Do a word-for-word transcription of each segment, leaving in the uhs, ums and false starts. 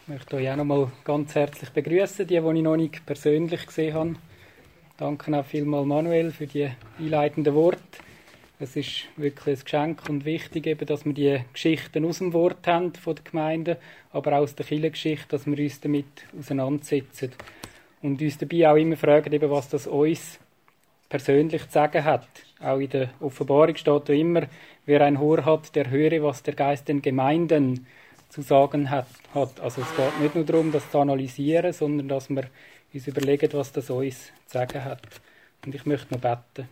möchte euch auch noch mal ganz herzlich begrüßen, die, die ich noch nicht persönlich gesehen habe. Danke auch vielmals Manuel für die einleitenden Worte. Es ist wirklich ein Geschenk und wichtig, eben, dass wir die Geschichten aus dem Wort haben von der Gemeinde, aber auch aus der Kirchengeschichte, dass wir uns damit auseinandersetzen. Und uns dabei auch immer fragen, eben, was das uns persönlich zu sagen hat. Auch in der Offenbarung steht da immer, wer ein Ohr hat, der höre, was der Geist den Gemeinden zu sagen hat. Also es geht nicht nur darum, das zu analysieren, sondern dass wir uns überlegen, was das uns zu sagen hat. Und ich möchte noch beten.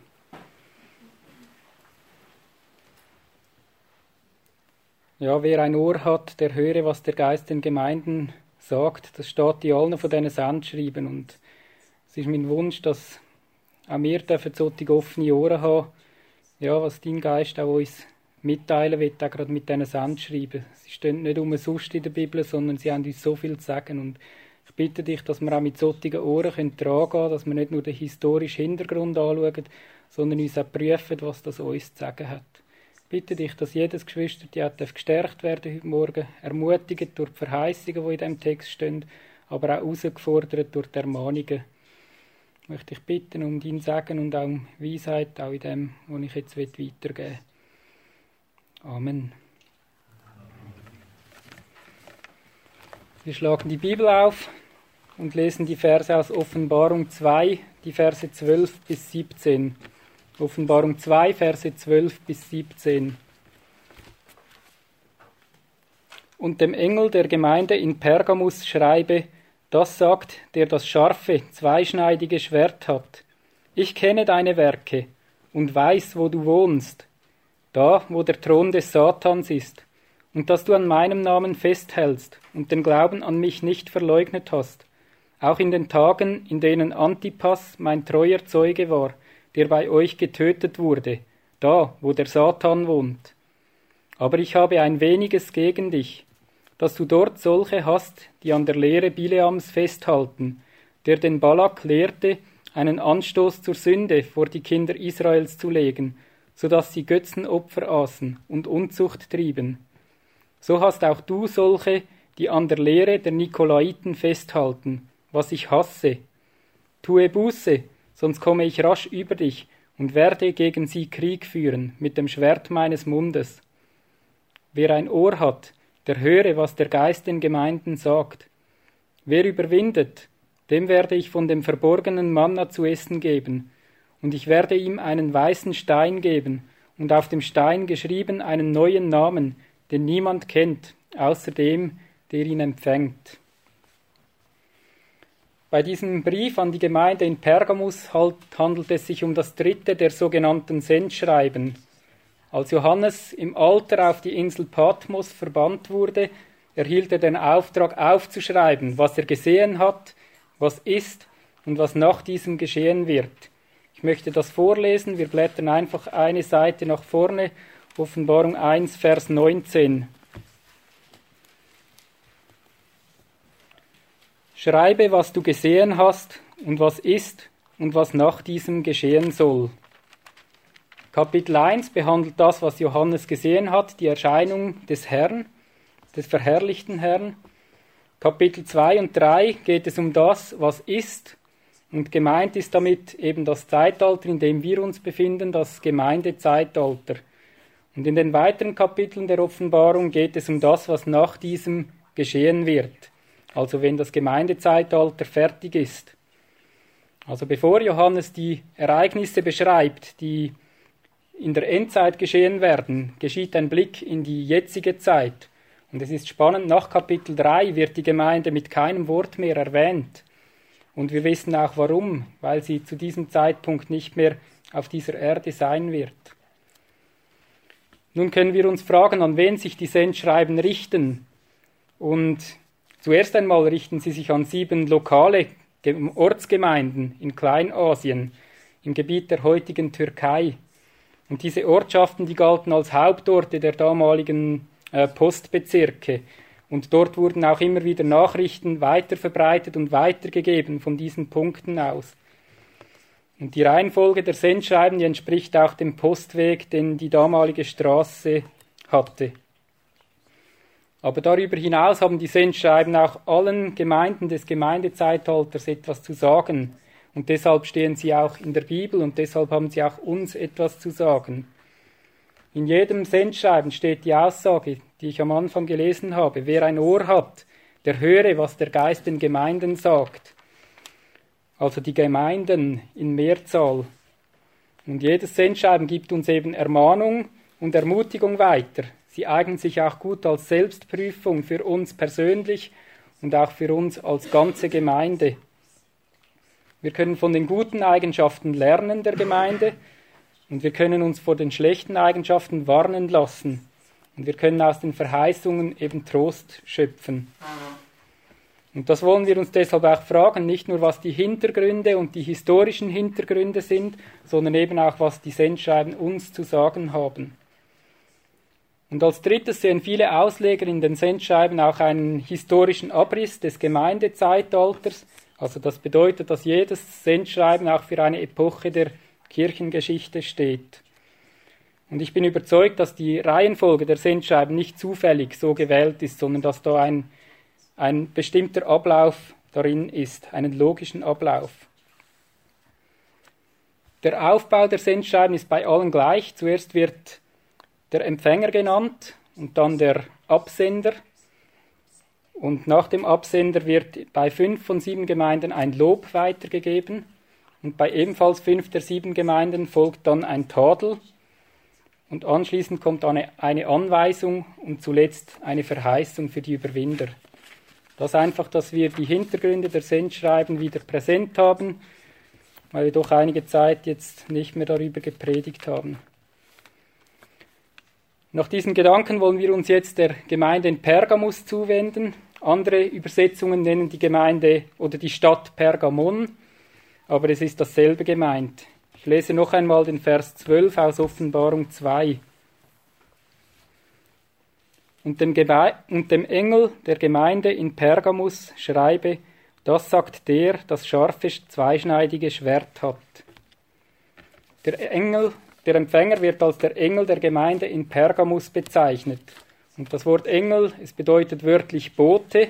Ja, wer ein Ohr hat, der höre, was der Geist den Gemeinden sagt. Das steht in allen von diesen Sendschreiben. Und es ist mein Wunsch, dass auch wir dürfen solche offene Ohren haben, ja, was dein Geist auch uns mitteilen will, auch gerade mit diesen Sendschreiben. Sie stehen nicht umsonst in der Bibel, sondern sie haben uns so viel zu sagen. Und ich bitte dich, dass wir auch mit solchen Ohren können tragen können, dass wir nicht nur den historischen Hintergrund anschauen, sondern uns auch prüfen, was das uns zu sagen hat. Ich bitte dich, dass jedes Geschwister auch gestärkt werden heute Morgen, ermutigt durch die Verheißungen, die in diesem Text stehen, aber auch herausgefordert durch die Ermahnungen. Ich möchte dich bitten um dein Segen und auch um Weisheit, auch in dem, was ich jetzt weitergeben will. Amen. Wir schlagen die Bibel auf und lesen die Verse aus Offenbarung zwei, die Verse zwölf bis siebzehn. Offenbarung zwei, Verse zwölf bis siebzehn. Und dem Engel der Gemeinde in Pergamus schreibe, das sagt, der das scharfe, zweischneidige Schwert hat. Ich kenne deine Werke und weiß, wo du wohnst, da, wo der Thron des Satans ist, und dass du an meinem Namen festhältst und den Glauben an mich nicht verleugnet hast, auch in den Tagen, in denen Antipas mein treuer Zeuge war, der bei euch getötet wurde, da, wo der Satan wohnt. Aber ich habe ein weniges gegen dich, dass du dort solche hast, die an der Lehre Bileams festhalten, der den Balak lehrte, einen Anstoß zur Sünde vor die Kinder Israels zu legen, so dass sie Götzenopfer aßen und Unzucht trieben. So hast auch du solche, die an der Lehre der Nikolaiten festhalten, was ich hasse. Tue Buße, sonst komme ich rasch über dich und werde gegen sie Krieg führen mit dem Schwert meines Mundes. Wer ein Ohr hat, der höre, was der Geist den Gemeinden sagt. Wer überwindet, dem werde ich von dem verborgenen Manna zu essen geben, und ich werde ihm einen weißen Stein geben, und auf dem Stein geschrieben einen neuen Namen, den niemand kennt, außer dem, der ihn empfängt. Bei diesem Brief an die Gemeinde in Pergamus handelt es sich um das dritte der sogenannten Sendschreiben. Als Johannes im Alter auf die Insel Patmos verbannt wurde, erhielt er den Auftrag aufzuschreiben, was er gesehen hat, was ist und was nach diesem geschehen wird. Ich möchte das vorlesen, wir blättern einfach eine Seite nach vorne, Offenbarung eins, Vers neunzehn. Schreibe, was du gesehen hast und was ist und was nach diesem geschehen soll. Kapitel eins behandelt das, was Johannes gesehen hat, die Erscheinung des Herrn, des verherrlichten Herrn. Kapitel zwei und drei geht es um das, was ist, und gemeint ist damit eben das Zeitalter, in dem wir uns befinden, das Gemeindezeitalter. Und in den weiteren Kapiteln der Offenbarung geht es um das, was nach diesem geschehen wird, also wenn das Gemeindezeitalter fertig ist. Also bevor Johannes die Ereignisse beschreibt, die in der Endzeit geschehen werden, geschieht ein Blick in die jetzige Zeit. Und es ist spannend, nach Kapitel drei wird die Gemeinde mit keinem Wort mehr erwähnt. Und wir wissen auch warum, weil sie zu diesem Zeitpunkt nicht mehr auf dieser Erde sein wird. Nun können wir uns fragen, an wen sich die Sendschreiben richten. Und zuerst einmal richten sie sich an sieben lokale Ortsgemeinden in Kleinasien, im Gebiet der heutigen Türkei. Und diese Ortschaften, die galten als Hauptorte der damaligen äh, Postbezirke. Und dort wurden auch immer wieder Nachrichten weiterverbreitet und weitergegeben von diesen Punkten aus. Und die Reihenfolge der Sendschreiben, die entspricht auch dem Postweg, den die damalige Straße hatte. Aber darüber hinaus haben die Sendschreiben auch allen Gemeinden des Gemeindezeitalters etwas zu sagen. Und deshalb stehen sie auch in der Bibel und deshalb haben sie auch uns etwas zu sagen. In jedem Sendschreiben steht die Aussage, die ich am Anfang gelesen habe: Wer ein Ohr hat, der höre, was der Geist den Gemeinden sagt. Also die Gemeinden in Mehrzahl. Und jedes Sendschreiben gibt uns eben Ermahnung und Ermutigung weiter. Sie eignen sich auch gut als Selbstprüfung für uns persönlich und auch für uns als ganze Gemeinde. Wir können von den guten Eigenschaften lernen der Gemeinde und wir können uns vor den schlechten Eigenschaften warnen lassen. Und wir können aus den Verheißungen eben Trost schöpfen. Und das wollen wir uns deshalb auch fragen, nicht nur was die Hintergründe und die historischen Hintergründe sind, sondern eben auch was die Sendschreiben uns zu sagen haben. Und als drittes sehen viele Ausleger in den Sendschreiben auch einen historischen Abriss des Gemeindezeitalters. Also das bedeutet, dass jedes Sendschreiben auch für eine Epoche der Kirchengeschichte steht. Und ich bin überzeugt, dass die Reihenfolge der Sendschreiben nicht zufällig so gewählt ist, sondern dass da ein, ein bestimmter Ablauf darin ist, einen logischen Ablauf. Der Aufbau der Sendschreiben ist bei allen gleich. Zuerst wird der Empfänger genannt und dann der Absender. Und nach dem Absender wird bei fünf von sieben Gemeinden ein Lob weitergegeben. Und bei ebenfalls fünf der sieben Gemeinden folgt dann ein Tadel. Und anschließend kommt eine, eine Anweisung und zuletzt eine Verheißung für die Überwinder. Das einfach, dass wir die Hintergründe der Sendschreiben wieder präsent haben, weil wir doch einige Zeit jetzt nicht mehr darüber gepredigt haben. Nach diesen Gedanken wollen wir uns jetzt der Gemeinde in Pergamus zuwenden. Andere Übersetzungen nennen die Gemeinde oder die Stadt Pergamon, aber es ist dasselbe gemeint. Ich lese noch einmal den Vers zwölf aus Offenbarung zwei. Und dem, Geme- und dem Engel der Gemeinde in Pergamus schreibe: Das sagt der, das scharfe, zweischneidige Schwert hat. Der Engel Der Empfänger wird als der Engel der Gemeinde in Pergamus bezeichnet. Und das Wort Engel, es bedeutet wörtlich Bote.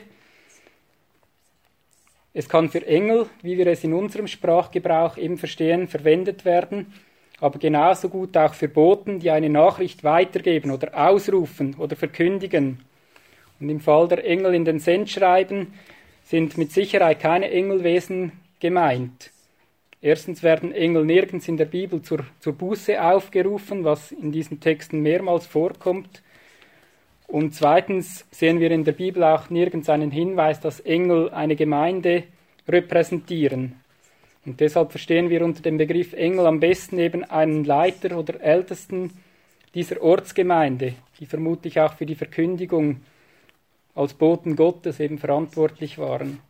Es kann für Engel, wie wir es in unserem Sprachgebrauch eben verstehen, verwendet werden, aber genauso gut auch für Boten, die eine Nachricht weitergeben oder ausrufen oder verkündigen. Und im Fall der Engel in den Sendschreiben sind mit Sicherheit keine Engelwesen gemeint. Erstens werden Engel nirgends in der Bibel zur, zur Buße aufgerufen, was in diesen Texten mehrmals vorkommt. Und zweitens sehen wir in der Bibel auch nirgends einen Hinweis, dass Engel eine Gemeinde repräsentieren. Und deshalb verstehen wir unter dem Begriff Engel am besten eben einen Leiter oder Ältesten dieser Ortsgemeinde, die vermutlich auch für die Verkündigung als Boten Gottes eben verantwortlich waren.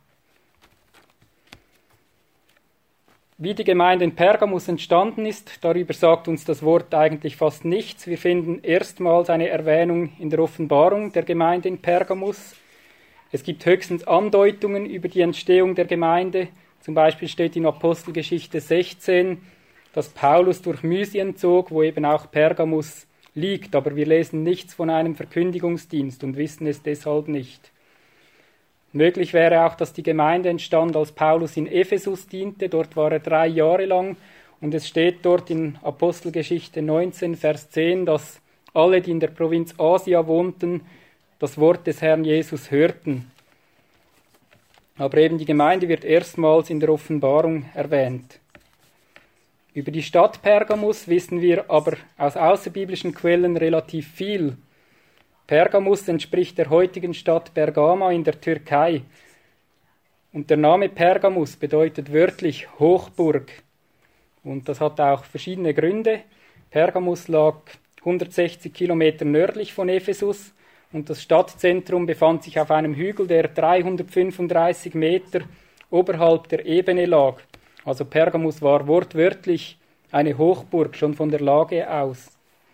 Wie die Gemeinde in Pergamus entstanden ist, darüber sagt uns das Wort eigentlich fast nichts. Wir finden erstmals eine Erwähnung in der Offenbarung der Gemeinde in Pergamus. Es gibt höchstens Andeutungen über die Entstehung der Gemeinde. Zum Beispiel steht in Apostelgeschichte sechzehn, dass Paulus durch Mysien zog, wo eben auch Pergamus liegt. Aber wir lesen nichts von einem Verkündigungsdienst und wissen es deshalb nicht. Möglich wäre auch, dass die Gemeinde entstand, als Paulus in Ephesus diente. Dort war er drei Jahre lang. Und es steht dort in Apostelgeschichte neunzehn, Vers zehn, dass alle, die in der Provinz Asia wohnten, das Wort des Herrn Jesus hörten. Aber eben die Gemeinde wird erstmals in der Offenbarung erwähnt. Über die Stadt Pergamus wissen wir aber aus außerbiblischen Quellen relativ viel. Pergamus entspricht der heutigen Stadt Bergama in der Türkei. Und der Name Pergamus bedeutet wörtlich Hochburg. Und das hat auch verschiedene Gründe. Pergamus lag hundertsechzig Kilometer nördlich von Ephesus und das Stadtzentrum befand sich auf einem Hügel, der dreihundertfünfunddreißig Meter oberhalb der Ebene lag. Also Pergamus war wortwörtlich eine Hochburg, schon von der Lage aus.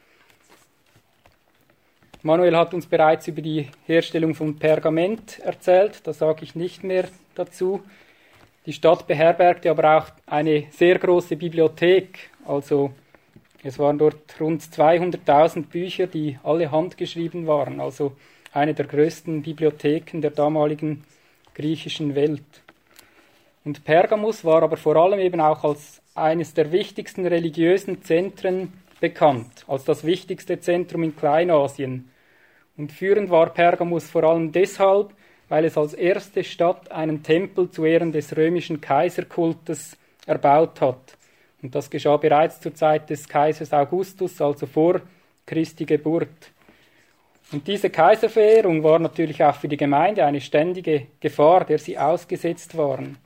Manuel hat uns bereits über die Herstellung von Pergament erzählt, da sage ich nicht mehr dazu. Die Stadt beherbergte aber auch eine sehr große Bibliothek, also es waren dort rund zweihunderttausend Bücher, die alle handgeschrieben waren, also eine der größten Bibliotheken der damaligen griechischen Welt. Und Pergamus war aber vor allem eben auch als eines der wichtigsten religiösen Zentren bekannt, als das wichtigste Zentrum in Kleinasien. Und führend war Pergamus vor allem deshalb, weil es als erste Stadt einen Tempel zu Ehren des römischen Kaiserkultes erbaut hat. Und das geschah bereits zur Zeit des Kaisers Augustus, also vor Christi Geburt. Und diese Kaiserverehrung war natürlich auch für die Gemeinde eine ständige Gefahr, der sie ausgesetzt waren.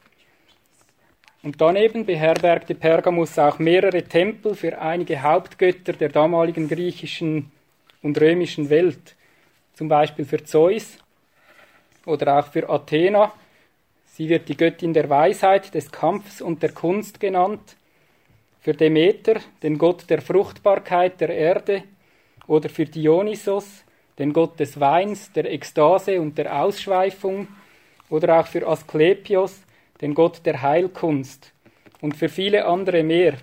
Und daneben beherbergte Pergamus auch mehrere Tempel für einige Hauptgötter der damaligen griechischen und römischen Welt, zum Beispiel für Zeus oder auch für Athena. Sie wird die Göttin der Weisheit, des Kampfs und der Kunst genannt. Für Demeter, den Gott der Fruchtbarkeit der Erde, oder für Dionysos, den Gott des Weins, der Ekstase und der Ausschweifung, oder auch für Asklepios, den Gott der Heilkunst, und für viele andere mehr.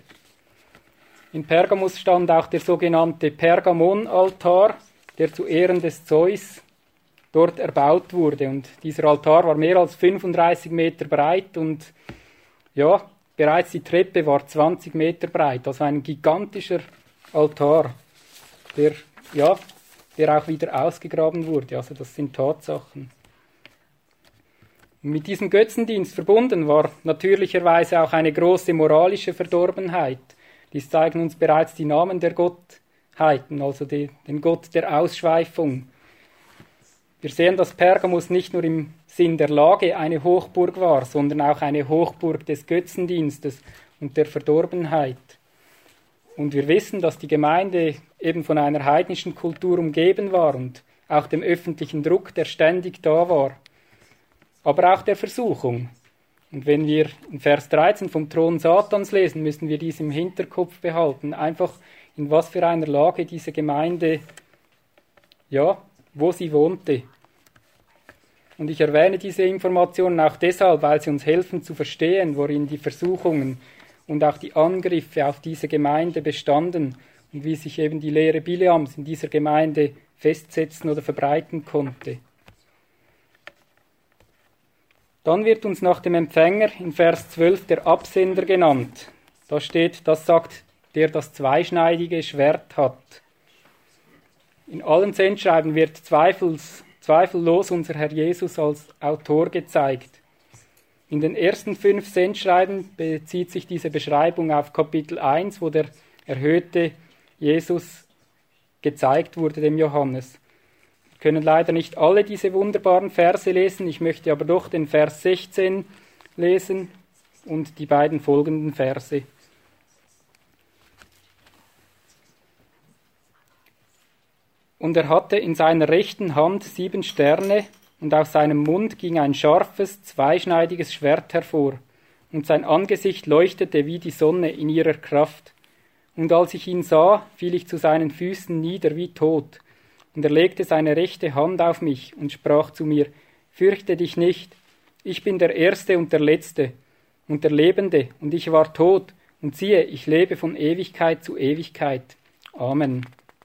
In Pergamus stand auch der sogenannte Pergamonaltar, der zu Ehren des Zeus dort erbaut wurde. Und dieser Altar war mehr als fünfunddreißig Meter breit und ja, bereits die Treppe war zwanzig Meter breit, also ein gigantischer Altar, der, ja, der auch wieder ausgegraben wurde. Also das sind Tatsachen. Und mit diesem Götzendienst verbunden war natürlicherweise auch eine große moralische Verdorbenheit. Dies zeigen uns bereits die Namen der Gottheiten, also die, den Gott der Ausschweifung. Wir sehen, dass Pergamus nicht nur im Sinn der Lage eine Hochburg war, sondern auch eine Hochburg des Götzendienstes und der Verdorbenheit. Und wir wissen, dass die Gemeinde eben von einer heidnischen Kultur umgeben war und auch dem öffentlichen Druck, der ständig da war, aber auch der Versuchung. Und wenn wir in Vers dreizehn vom Thron Satans lesen, müssen wir dies im Hinterkopf behalten, einfach in was für einer Lage diese Gemeinde, ja, wo sie wohnte. Und ich erwähne diese Informationen auch deshalb, weil sie uns helfen zu verstehen, worin die Versuchungen und auch die Angriffe auf diese Gemeinde bestanden und wie sich eben die Lehre Bileams in dieser Gemeinde festsetzen oder verbreiten konnte. Dann wird uns nach dem Empfänger in Vers zwölf der Absender genannt. Da steht, das sagt, der das zweischneidige Schwert hat. In allen Sendschreiben wird zweifels, zweifellos unser Herr Jesus als Autor gezeigt. In den ersten fünf Sendschreiben bezieht sich diese Beschreibung auf Kapitel eins, wo der erhöhte Jesus gezeigt wurde, dem Johannes. Wir können leider nicht alle diese wunderbaren Verse lesen, ich möchte aber doch den Vers sechzehn lesen und die beiden folgenden Verse. Und er hatte in seiner rechten Hand sieben Sterne, und aus seinem Mund ging ein scharfes, zweischneidiges Schwert hervor, und sein Angesicht leuchtete wie die Sonne in ihrer Kraft. Und als ich ihn sah, fiel ich zu seinen Füßen nieder wie tot. Und er legte seine rechte Hand auf mich und sprach zu mir, fürchte dich nicht, ich bin der Erste und der Letzte und der Lebende, und ich war tot, und siehe, ich lebe von Ewigkeit zu Ewigkeit. Amen.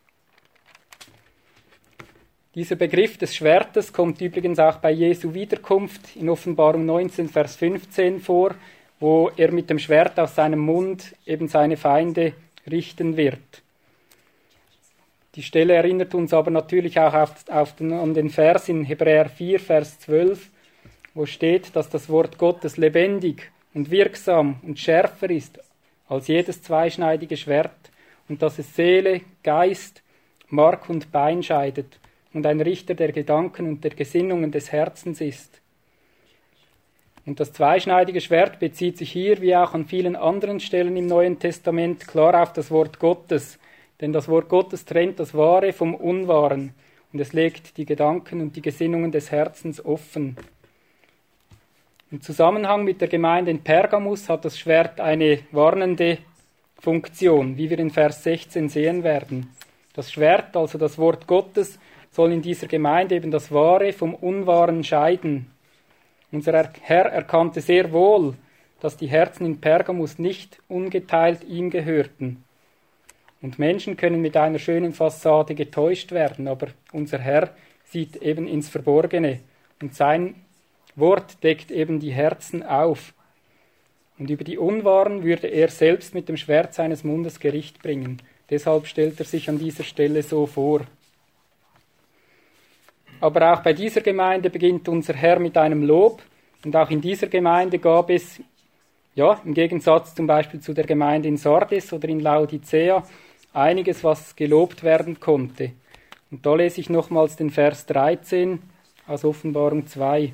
Dieser Begriff des Schwertes kommt übrigens auch bei Jesu Wiederkunft in Offenbarung neunzehn, Vers fünfzehn vor, wo er mit dem Schwert aus seinem Mund eben seine Feinde richten wird. Die Stelle erinnert uns aber natürlich auch auf, auf den, an den Vers in Hebräer vier, Vers zwölf, wo steht, dass das Wort Gottes lebendig und wirksam und schärfer ist als jedes zweischneidige Schwert und dass es Seele, Geist, Mark und Bein scheidet und ein Richter der Gedanken und der Gesinnungen des Herzens ist. Und das zweischneidige Schwert bezieht sich hier, wie auch an vielen anderen Stellen im Neuen Testament, klar auf das Wort Gottes. Denn das Wort Gottes trennt das Wahre vom Unwahren und es legt die Gedanken und die Gesinnungen des Herzens offen. Im Zusammenhang mit der Gemeinde in Pergamus hat das Schwert eine warnende Funktion, wie wir in Vers sechzehn sehen werden. Das Schwert, also das Wort Gottes, soll in dieser Gemeinde eben das Wahre vom Unwahren scheiden. Unser Herr erkannte sehr wohl, dass die Herzen in Pergamus nicht ungeteilt ihm gehörten. Und Menschen können mit einer schönen Fassade getäuscht werden, aber unser Herr sieht eben ins Verborgene. Und sein Wort deckt eben die Herzen auf. Und über die Unwahren würde er selbst mit dem Schwert seines Mundes Gericht bringen. Deshalb stellt er sich an dieser Stelle so vor. Aber auch bei dieser Gemeinde beginnt unser Herr mit einem Lob. Und auch in dieser Gemeinde gab es, ja, im Gegensatz zum Beispiel zu der Gemeinde in Sardis oder in Laodicea, einiges, was gelobt werden konnte. Und da lese ich nochmals den Vers dreizehn aus Offenbarung zwei.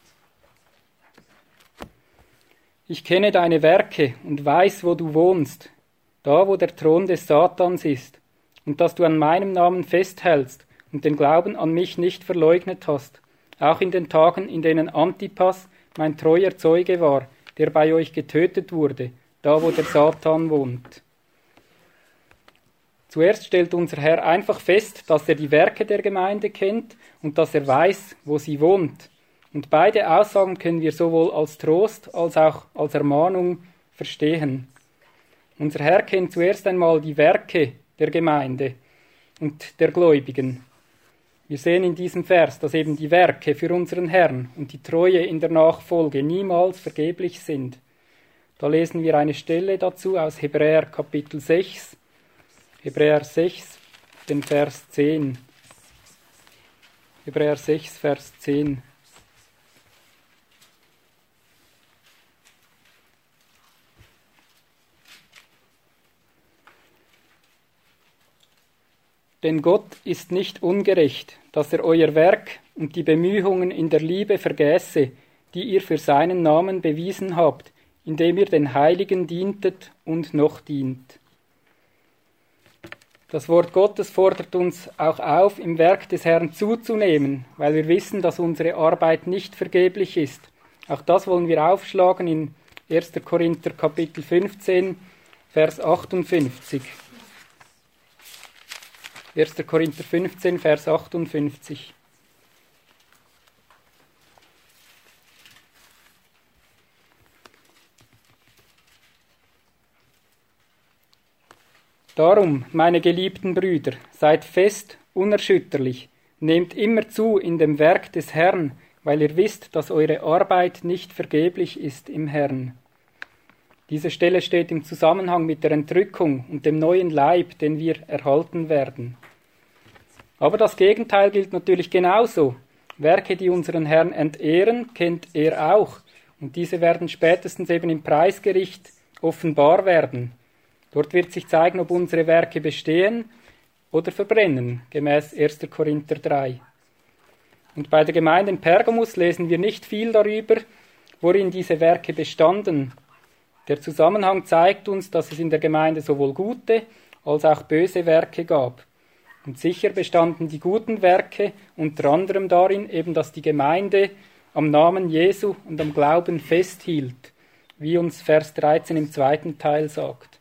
Ich kenne deine Werke und weiß, wo du wohnst, da, wo der Thron des Satans ist, und dass du an meinem Namen festhältst und den Glauben an mich nicht verleugnet hast, auch in den Tagen, in denen Antipas, mein treuer Zeuge war, der bei euch getötet wurde, da, wo der Satan wohnt. Zuerst stellt unser Herr einfach fest, dass er die Werke der Gemeinde kennt und dass er weiß, wo sie wohnt. Und beide Aussagen können wir sowohl als Trost als auch als Ermahnung verstehen. Unser Herr kennt zuerst einmal die Werke der Gemeinde und der Gläubigen. Wir sehen in diesem Vers, dass eben die Werke für unseren Herrn und die Treue in der Nachfolge niemals vergeblich sind. Da lesen wir eine Stelle dazu aus Hebräer Kapitel sechs, Hebräer sechs, den Vers zehn. Hebräer sechs, Vers zehn. Denn Gott ist nicht ungerecht, dass er euer Werk und die Bemühungen in der Liebe vergäße, die ihr für seinen Namen bewiesen habt, indem ihr den Heiligen dientet und noch dient. Das Wort Gottes fordert uns auch auf, im Werk des Herrn zuzunehmen, weil wir wissen, dass unsere Arbeit nicht vergeblich ist. Auch das wollen wir aufschlagen in erster Korinther Kapitel fünfzehn, Vers achtundfünfzig. erster Korinther fünfzehn, Vers achtundfünfzig. Darum, meine geliebten Brüder, seid fest, unerschütterlich, nehmt immer zu in dem Werk des Herrn, weil ihr wisst, dass eure Arbeit nicht vergeblich ist im Herrn. Diese Stelle steht im Zusammenhang mit der Entrückung und dem neuen Leib, den wir erhalten werden. Aber das Gegenteil gilt natürlich genauso. Werke, die unseren Herrn entehren, kennt er auch. Und diese werden spätestens eben im Preisgericht offenbar werden. Dort wird sich zeigen, ob unsere Werke bestehen oder verbrennen, gemäß erster Korinther drei. Und bei der Gemeinde in Pergamus lesen wir nicht viel darüber, worin diese Werke bestanden. Der Zusammenhang zeigt uns, dass es in der Gemeinde sowohl gute als auch böse Werke gab. Und sicher bestanden die guten Werke unter anderem darin, eben dass die Gemeinde am Namen Jesu und am Glauben festhielt, wie uns Vers dreizehn im zweiten Teil sagt.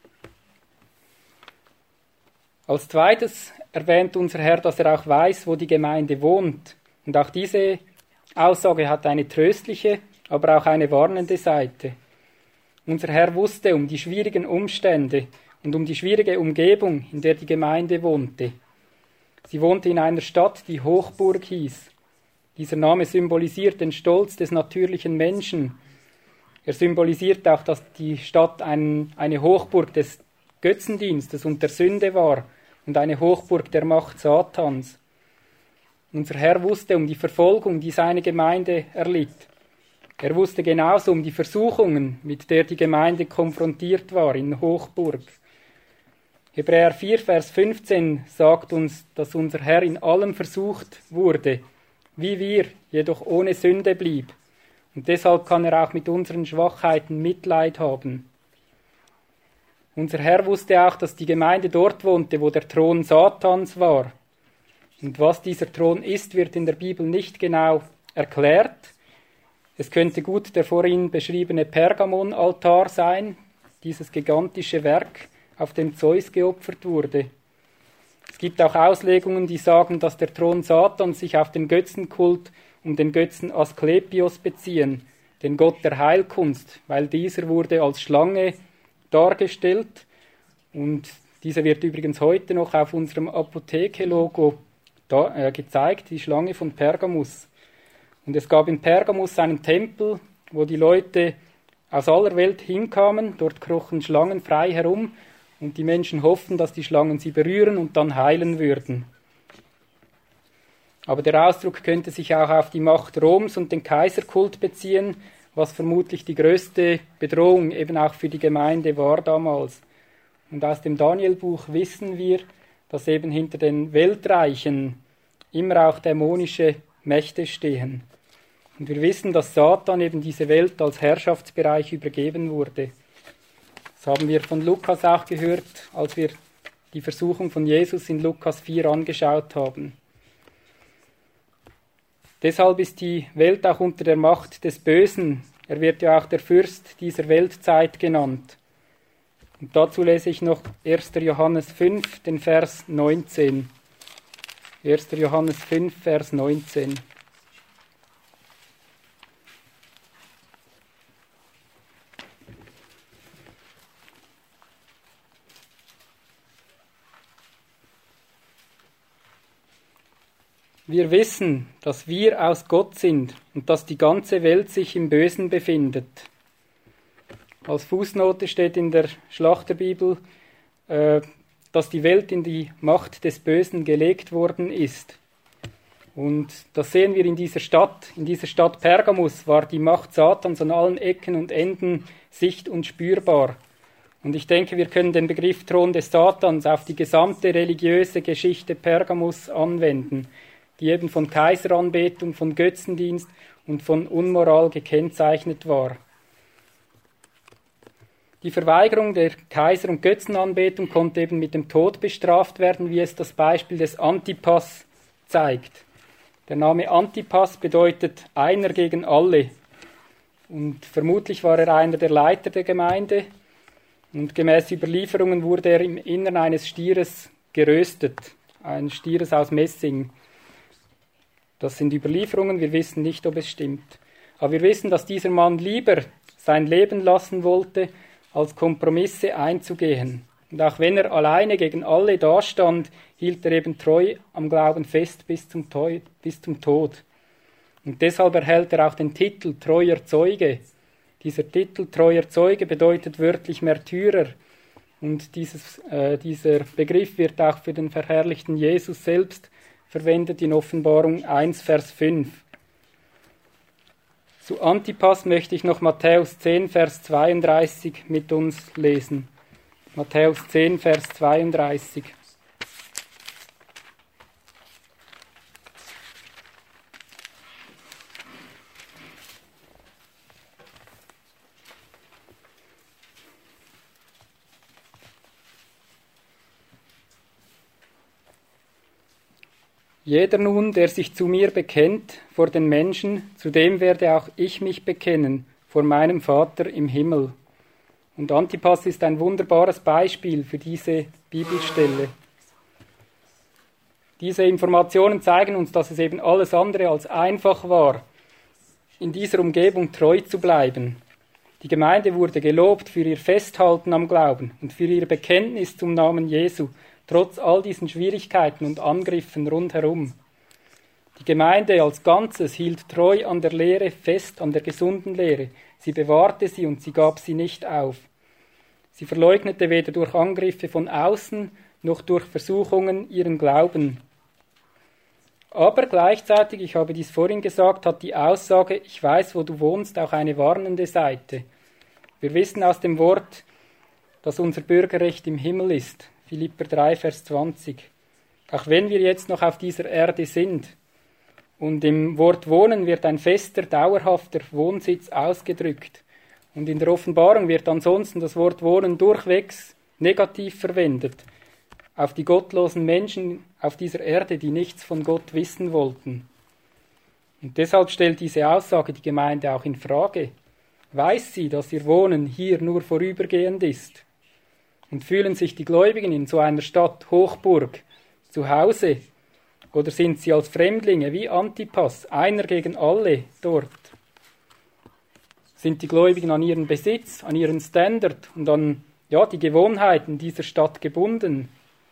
Als zweites erwähnt unser Herr, dass er auch weiß, wo die Gemeinde wohnt. Und auch diese Aussage hat eine tröstliche, aber auch eine warnende Seite. Unser Herr wusste um die schwierigen Umstände und um die schwierige Umgebung, in der die Gemeinde wohnte. Sie wohnte in einer Stadt, die Hochburg hieß. Dieser Name symbolisiert den Stolz des natürlichen Menschen. Er symbolisiert auch, dass die Stadt ein, eine Hochburg des Götzendienstes und der Sünde war und eine Hochburg der Macht Satans. Unser Herr wusste um die Verfolgung, die seine Gemeinde erlitt. Er wusste genauso um die Versuchungen, mit der die Gemeinde konfrontiert war in Hochburg. Hebräer vier, Vers fünfzehn sagt uns, dass unser Herr in allem versucht wurde, wie wir, jedoch ohne Sünde blieb. Und deshalb kann er auch mit unseren Schwachheiten Mitleid haben. Unser Herr wusste auch, dass die Gemeinde dort wohnte, wo der Thron Satans war. Und was dieser Thron ist, wird in der Bibel nicht genau erklärt. Es könnte gut der vorhin beschriebene Pergamon-Altar sein, dieses gigantische Werk, auf dem Zeus geopfert wurde. Es gibt auch Auslegungen, die sagen, dass der Thron Satans sich auf den Götzenkult und den Götzen Asklepios beziehen, den Gott der Heilkunst, weil dieser wurde als Schlange dargestellt und dieser wird übrigens heute noch auf unserem Apotheke-Logo da, äh, gezeigt, die Schlange von Pergamus. Und es gab in Pergamus einen Tempel, wo die Leute aus aller Welt hinkamen. Dort krochen Schlangen frei herum und die Menschen hofften, dass die Schlangen sie berühren und dann heilen würden. Aber der Ausdruck könnte sich auch auf die Macht Roms und den Kaiserkult beziehen, was vermutlich die größte Bedrohung eben auch für die Gemeinde war damals. Und aus dem Danielbuch wissen wir, dass eben hinter den Weltreichen immer auch dämonische Mächte stehen. Und wir wissen, dass Satan eben diese Welt als Herrschaftsbereich übergeben wurde. Das haben wir von Lukas auch gehört, als wir die Versuchung von Jesus in Lukas vier angeschaut haben. Deshalb ist die Welt auch unter der Macht des Bösen. Er wird ja auch der Fürst dieser Weltzeit genannt. Und dazu lese ich noch erster Johannes fünf, den Vers neunzehn. erster Johannes fünf, Vers neunzehn. Wir wissen, dass wir aus Gott sind und dass die ganze Welt sich im Bösen befindet. Als Fußnote steht in der Schlachterbibel, äh, dass die Welt in die Macht des Bösen gelegt worden ist. Und das sehen wir in dieser Stadt. In dieser Stadt Pergamus war die Macht Satans an allen Ecken und Enden sicht- und spürbar. Und ich denke, wir können den Begriff Thron des Satans auf die gesamte religiöse Geschichte Pergamus anwenden, die eben von Kaiseranbetung, von Götzendienst und von Unmoral gekennzeichnet war. Die Verweigerung der Kaiser- und Götzenanbetung konnte eben mit dem Tod bestraft werden, wie es das Beispiel des Antipas zeigt. Der Name Antipas bedeutet einer gegen alle. Und vermutlich war er einer der Leiter der Gemeinde. Und gemäß Überlieferungen wurde er im Innern eines Stieres geröstet, eines Stieres aus Messing. Das sind Überlieferungen, wir wissen nicht, ob es stimmt. Aber wir wissen, dass dieser Mann lieber sein Leben lassen wollte, als Kompromisse einzugehen. Und auch wenn er alleine gegen alle dastand, hielt er eben treu am Glauben fest bis zum, Teu- bis zum Tod. Und deshalb erhält er auch den Titel treuer Zeuge. Dieser Titel treuer Zeuge bedeutet wörtlich Märtyrer. Und dieses, äh, dieser Begriff wird auch für den verherrlichten Jesus selbst verwendet in Offenbarung eins, Vers fünf. Zu Antipas möchte ich noch Matthäus zehn, Vers zweiunddreißig mit uns lesen. Matthäus zehn, Vers zweiunddreißig. Jeder nun, der sich zu mir bekennt vor den Menschen, zu dem werde auch ich mich bekennen vor meinem Vater im Himmel. Und Antipas ist ein wunderbares Beispiel für diese Bibelstelle. Diese Informationen zeigen uns, dass es eben alles andere als einfach war, in dieser Umgebung treu zu bleiben. Die Gemeinde wurde gelobt für ihr Festhalten am Glauben und für ihr Bekenntnis zum Namen Jesu, trotz all diesen Schwierigkeiten und Angriffen rundherum. Die Gemeinde als Ganzes hielt treu an der Lehre fest, an der gesunden Lehre. Sie bewahrte sie und sie gab sie nicht auf. Sie verleugnete weder durch Angriffe von außen noch durch Versuchungen ihren Glauben. Aber gleichzeitig, ich habe dies vorhin gesagt, hat die Aussage, ich weiß, wo du wohnst, auch eine warnende Seite. Wir wissen aus dem Wort, dass unser Bürgerrecht im Himmel ist. Philipper drei, Vers zwanzig. Auch wenn wir jetzt noch auf dieser Erde sind und im Wort Wohnen wird ein fester, dauerhafter Wohnsitz ausgedrückt und in der Offenbarung wird ansonsten das Wort Wohnen durchwegs negativ verwendet auf die gottlosen Menschen auf dieser Erde, die nichts von Gott wissen wollten. Und deshalb stellt diese Aussage die Gemeinde auch in Frage. Weiß sie, dass ihr Wohnen hier nur vorübergehend ist? Und fühlen sich die Gläubigen in so einer Stadt Hochburg zu Hause? Oder sind sie als Fremdlinge wie Antipas, einer gegen alle dort? Sind die Gläubigen an ihren Besitz, an ihren Standard und an ja, die Gewohnheiten dieser Stadt gebunden?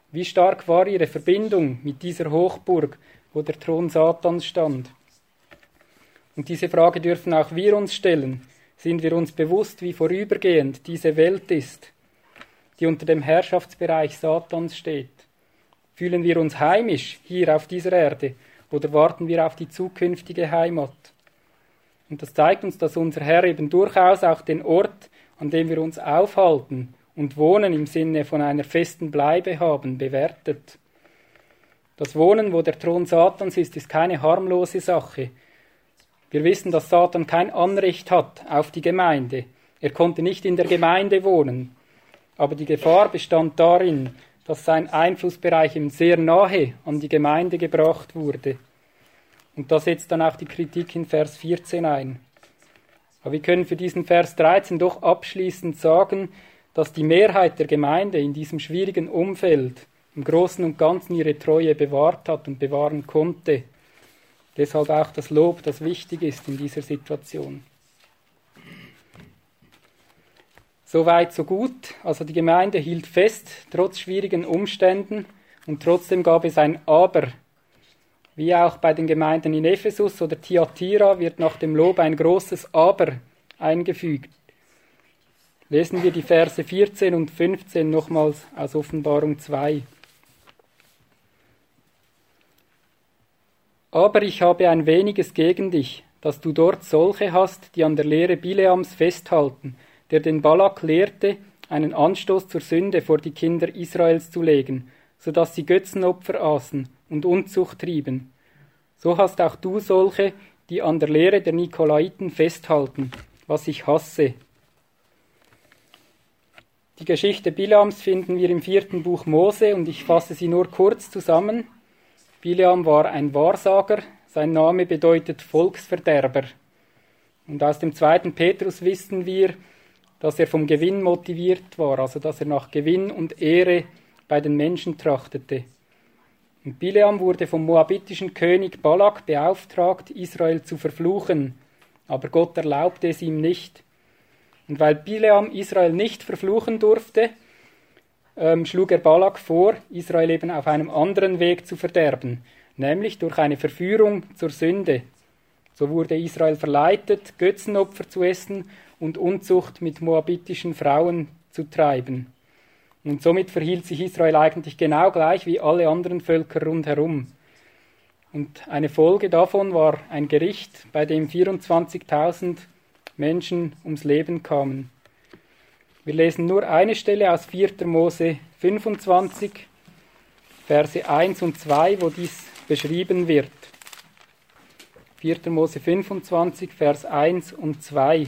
Wie stark war ihre Verbindung mit dieser Hochburg, wo der Thron Satans stand? Und diese Frage dürfen auch wir uns stellen. Sind wir uns bewusst, wie vorübergehend diese Welt ist, die unter dem Herrschaftsbereich Satans steht? Fühlen wir uns heimisch hier auf dieser Erde oder warten wir auf die zukünftige Heimat? Und das zeigt uns, dass unser Herr eben durchaus auch den Ort, an dem wir uns aufhalten und wohnen im Sinne von einer festen Bleibe haben, bewertet. Das Wohnen, wo der Thron Satans ist, ist keine harmlose Sache. Wir wissen, dass Satan kein Anrecht hat auf die Gemeinde. Er konnte nicht in der Gemeinde wohnen. Aber die Gefahr bestand darin, dass sein Einflussbereich ihm sehr nahe an die Gemeinde gebracht wurde. Und da setzt dann auch die Kritik in Vers vierzehn ein. Aber wir können für diesen Vers dreizehn doch abschließend sagen, dass die Mehrheit der Gemeinde in diesem schwierigen Umfeld im Großen und Ganzen ihre Treue bewahrt hat und bewahren konnte. Deshalb auch das Lob, das wichtig ist in dieser Situation. Soweit, so gut. Also die Gemeinde hielt fest, trotz schwierigen Umständen, und trotzdem gab es ein Aber. Wie auch bei den Gemeinden in Ephesus oder Thyatira wird nach dem Lob ein großes Aber eingefügt. Lesen wir die Verse vierzehn und fünfzehn nochmals aus Offenbarung zwei. Aber ich habe ein weniges gegen dich, dass du dort solche hast, die an der Lehre Bileams festhalten, der den Balak lehrte, einen Anstoß zur Sünde vor die Kinder Israels zu legen, so dass sie Götzenopfer aßen und Unzucht trieben. So hast auch du solche, die an der Lehre der Nikolaiten festhalten, was ich hasse. Die Geschichte Bileams finden wir im vierten Buch Mose und ich fasse sie nur kurz zusammen. Bileam war ein Wahrsager, sein Name bedeutet Volksverderber. Und aus dem zweiten Petrus wissen wir, dass er vom Gewinn motiviert war, also dass er nach Gewinn und Ehre bei den Menschen trachtete. Und Bileam wurde vom moabitischen König Balak beauftragt, Israel zu verfluchen, aber Gott erlaubte es ihm nicht. Und weil Bileam Israel nicht verfluchen durfte, ähm, schlug er Balak vor, Israel eben auf einem anderen Weg zu verderben, nämlich durch eine Verführung zur Sünde. So wurde Israel verleitet, Götzenopfer zu essen und Unzucht mit moabitischen Frauen zu treiben. Und somit verhielt sich Israel eigentlich genau gleich wie alle anderen Völker rundherum. Und eine Folge davon war ein Gericht, bei dem vierundzwanzigtausend Menschen ums Leben kamen. Wir lesen nur eine Stelle aus vierter Mose fünfundzwanzig, Verse eins und zwei, wo dies beschrieben wird. vierter Mose fünfundzwanzig, Vers eins und zwei.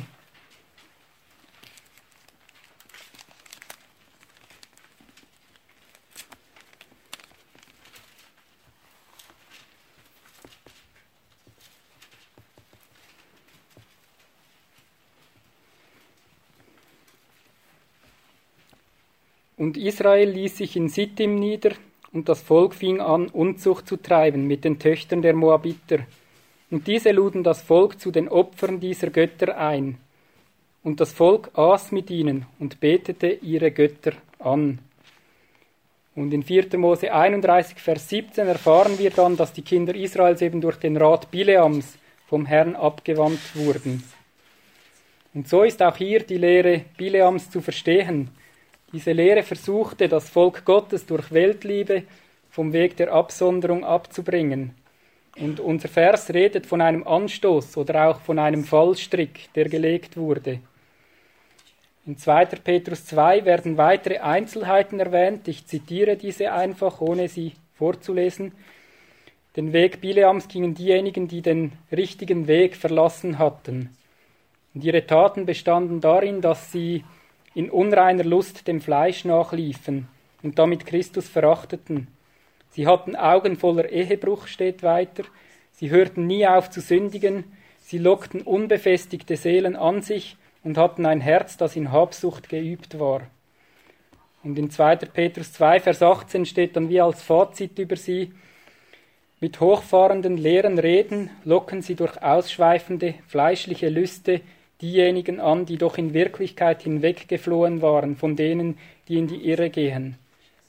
Und Israel ließ sich in Sittim nieder, und das Volk fing an, Unzucht zu treiben mit den Töchtern der Moabiter. Und diese luden das Volk zu den Opfern dieser Götter ein. Und das Volk aß mit ihnen und betete ihre Götter an. Und in vierter Mose einunddreißig, Vers siebzehn erfahren wir dann, dass die Kinder Israels eben durch den Rat Bileams vom Herrn abgewandt wurden. Und so ist auch hier die Lehre Bileams zu verstehen. Diese Lehre versuchte, das Volk Gottes durch Weltliebe vom Weg der Absonderung abzubringen. Und unser Vers redet von einem Anstoß oder auch von einem Fallstrick, der gelegt wurde. In zweiter Petrus zwei werden weitere Einzelheiten erwähnt. Ich zitiere diese einfach, ohne sie vorzulesen. Den Weg Bileams gingen diejenigen, die den richtigen Weg verlassen hatten. Und ihre Taten bestanden darin, dass sie in unreiner Lust dem Fleisch nachliefen und damit Christus verachteten. Sie hatten Augen voller Ehebruch, steht weiter. Sie hörten nie auf zu sündigen. Sie lockten unbefestigte Seelen an sich und hatten ein Herz, das in Habsucht geübt war. Und in zweiter Petrus zwei, Vers achtzehn steht dann wie als Fazit über sie: Mit hochfahrenden leeren Reden locken sie durch ausschweifende fleischliche Lüste diejenigen an, die doch in Wirklichkeit hinweggeflohen waren von denen, die in die Irre gehen.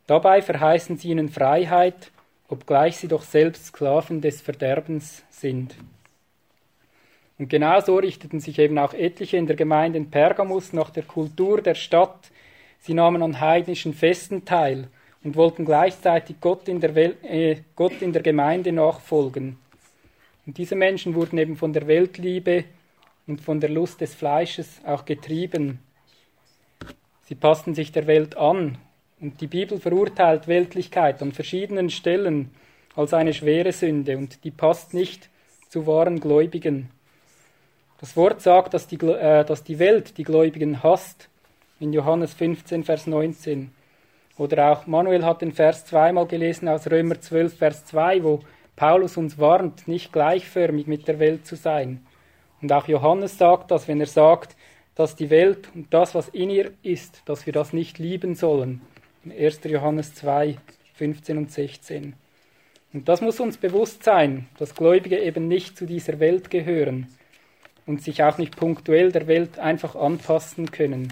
Dabei verheißen sie ihnen Freiheit, obgleich sie doch selbst Sklaven des Verderbens sind. Und genauso richteten sich eben auch etliche in der Gemeinde in Pergamus nach der Kultur der Stadt. Sie nahmen an heidnischen Festen teil und wollten gleichzeitig Gott in der, Welt, äh, Gott in der Gemeinde nachfolgen. Und diese Menschen wurden eben von der Weltliebe und von der Lust des Fleisches auch getrieben. Sie passten sich der Welt an. Und die Bibel verurteilt Weltlichkeit an verschiedenen Stellen als eine schwere Sünde und die passt nicht zu wahren Gläubigen. Das Wort sagt, dass die, äh, dass die Welt die Gläubigen hasst, in Johannes fünfzehn, Vers neunzehn. Oder auch Manuel hat den Vers zweimal gelesen aus Römer zwölf, Vers zwei, wo Paulus uns warnt, nicht gleichförmig mit der Welt zu sein. Und auch Johannes sagt das, wenn er sagt, dass die Welt und das, was in ihr ist, dass wir das nicht lieben sollen. In erster Johannes zwei, fünfzehn und sechzehn. Und das muss uns bewusst sein, dass Gläubige eben nicht zu dieser Welt gehören und sich auch nicht punktuell der Welt einfach anpassen können.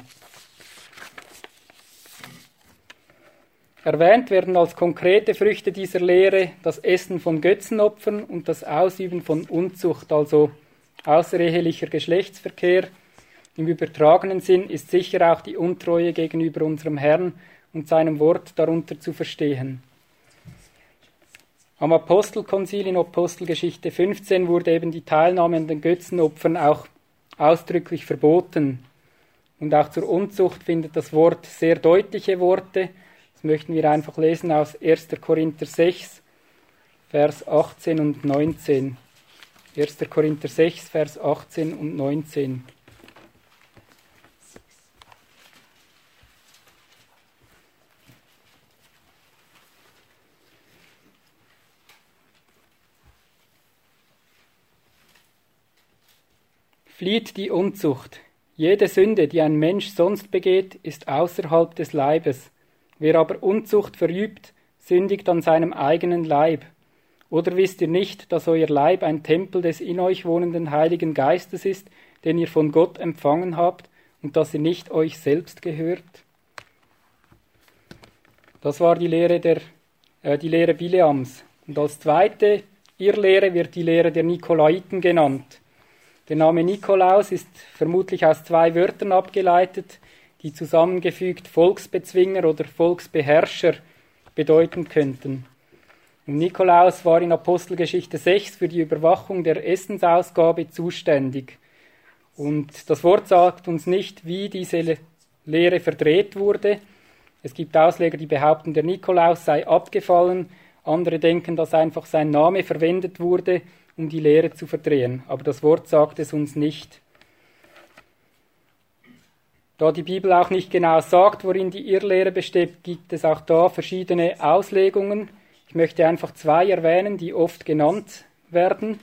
Erwähnt werden als konkrete Früchte dieser Lehre das Essen von Götzenopfern und das Ausüben von Unzucht, also außerehelicher Geschlechtsverkehr. Im übertragenen Sinn ist sicher auch die Untreue gegenüber unserem Herrn und seinem Wort darunter zu verstehen. Am Apostelkonzil in Apostelgeschichte fünfzehn wurde eben die Teilnahme an den Götzenopfern auch ausdrücklich verboten. Und auch zur Unzucht findet das Wort sehr deutliche Worte. Das möchten wir einfach lesen aus erster Korinther sechs, Vers achtzehn und neunzehn. erster Korinther sechs, Vers achtzehn und neunzehn. Flieht die Unzucht. Jede Sünde, die ein Mensch sonst begeht, ist außerhalb des Leibes. Wer aber Unzucht verübt, sündigt an seinem eigenen Leib. Oder wisst ihr nicht, dass euer Leib ein Tempel des in euch wohnenden Heiligen Geistes ist, den ihr von Gott empfangen habt, und dass ihr nicht euch selbst gehört? Das war die Lehre, der, äh, die Lehre Bileams. Und als zweite Irrlehre wird die Lehre der Nikolaiten genannt. Der Name Nikolaus ist vermutlich aus zwei Wörtern abgeleitet, die zusammengefügt Volksbezwinger oder Volksbeherrscher bedeuten könnten. Und Nikolaus war in Apostelgeschichte sechs für die Überwachung der Essensausgabe zuständig. Und das Wort sagt uns nicht, wie diese Lehre verdreht wurde. Es gibt Ausleger, die behaupten, der Nikolaus sei abgefallen. Andere denken, dass einfach sein Name verwendet wurde, um die Lehre zu verdrehen. Aber das Wort sagt es uns nicht. Da die Bibel auch nicht genau sagt, worin die Irrlehre besteht, gibt es auch da verschiedene Auslegungen. Ich möchte einfach zwei erwähnen, die oft genannt werden.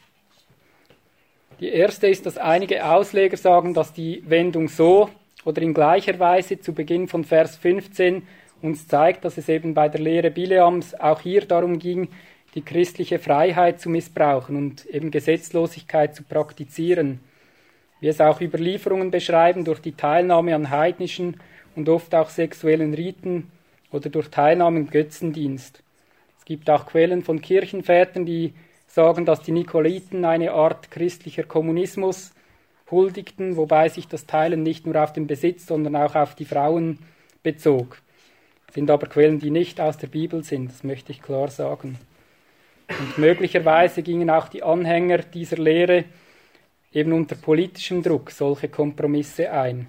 Die erste ist, dass einige Ausleger sagen, dass die Wendung so oder in gleicher Weise zu Beginn von Vers fünfzehn uns zeigt, dass es eben bei der Lehre Bileams auch hier darum ging, die christliche Freiheit zu missbrauchen und eben Gesetzlosigkeit zu praktizieren. Wie es auch Überlieferungen beschreiben, durch die Teilnahme an heidnischen und oft auch sexuellen Riten oder durch Teilnahme im Götzendienst. Es gibt auch Quellen von Kirchenvätern, die sagen, dass die Nikolaiten eine Art christlicher Kommunismus huldigten, wobei sich das Teilen nicht nur auf den Besitz, sondern auch auf die Frauen bezog. Das sind aber Quellen, die nicht aus der Bibel sind, das möchte ich klar sagen. Und möglicherweise gingen auch die Anhänger dieser Lehre eben unter politischem Druck solche Kompromisse ein.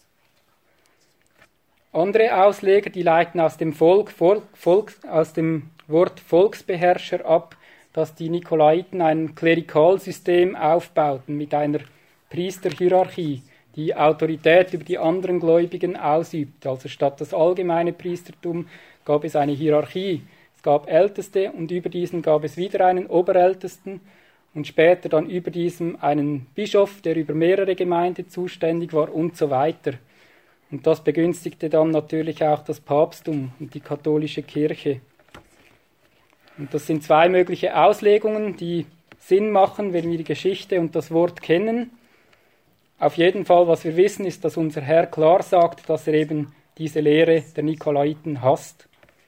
Andere Ausleger, die leiten aus dem, Volk, Volk, Volk, aus dem Wort Volksbeherrscher ab, dass die Nikolaiten ein Klerikalsystem aufbauten mit einer Priesterhierarchie, die Autorität über die anderen Gläubigen ausübt. Also statt das allgemeine Priestertum gab es eine Hierarchie. Es gab Älteste und über diesen gab es wieder einen Oberältesten und später dann über diesem einen Bischof, der über mehrere Gemeinden zuständig war und so weiter. Und das begünstigte dann natürlich auch das Papsttum und die katholische Kirche. Und das sind zwei mögliche Auslegungen, die Sinn machen, wenn wir die Geschichte und das Wort kennen. Auf jeden Fall, was wir wissen, ist, dass unser Herr klar sagt, dass er eben diese Lehre der Nikolaiten hasst.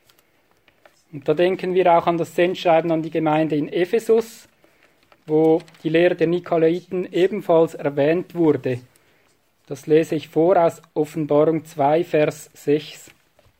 Und da denken wir auch an das Sendschreiben an die Gemeinde in Ephesus, wo die Lehre der Nikolaiten ebenfalls erwähnt wurde. Das lese ich vor aus Offenbarung zwei, Vers sechs.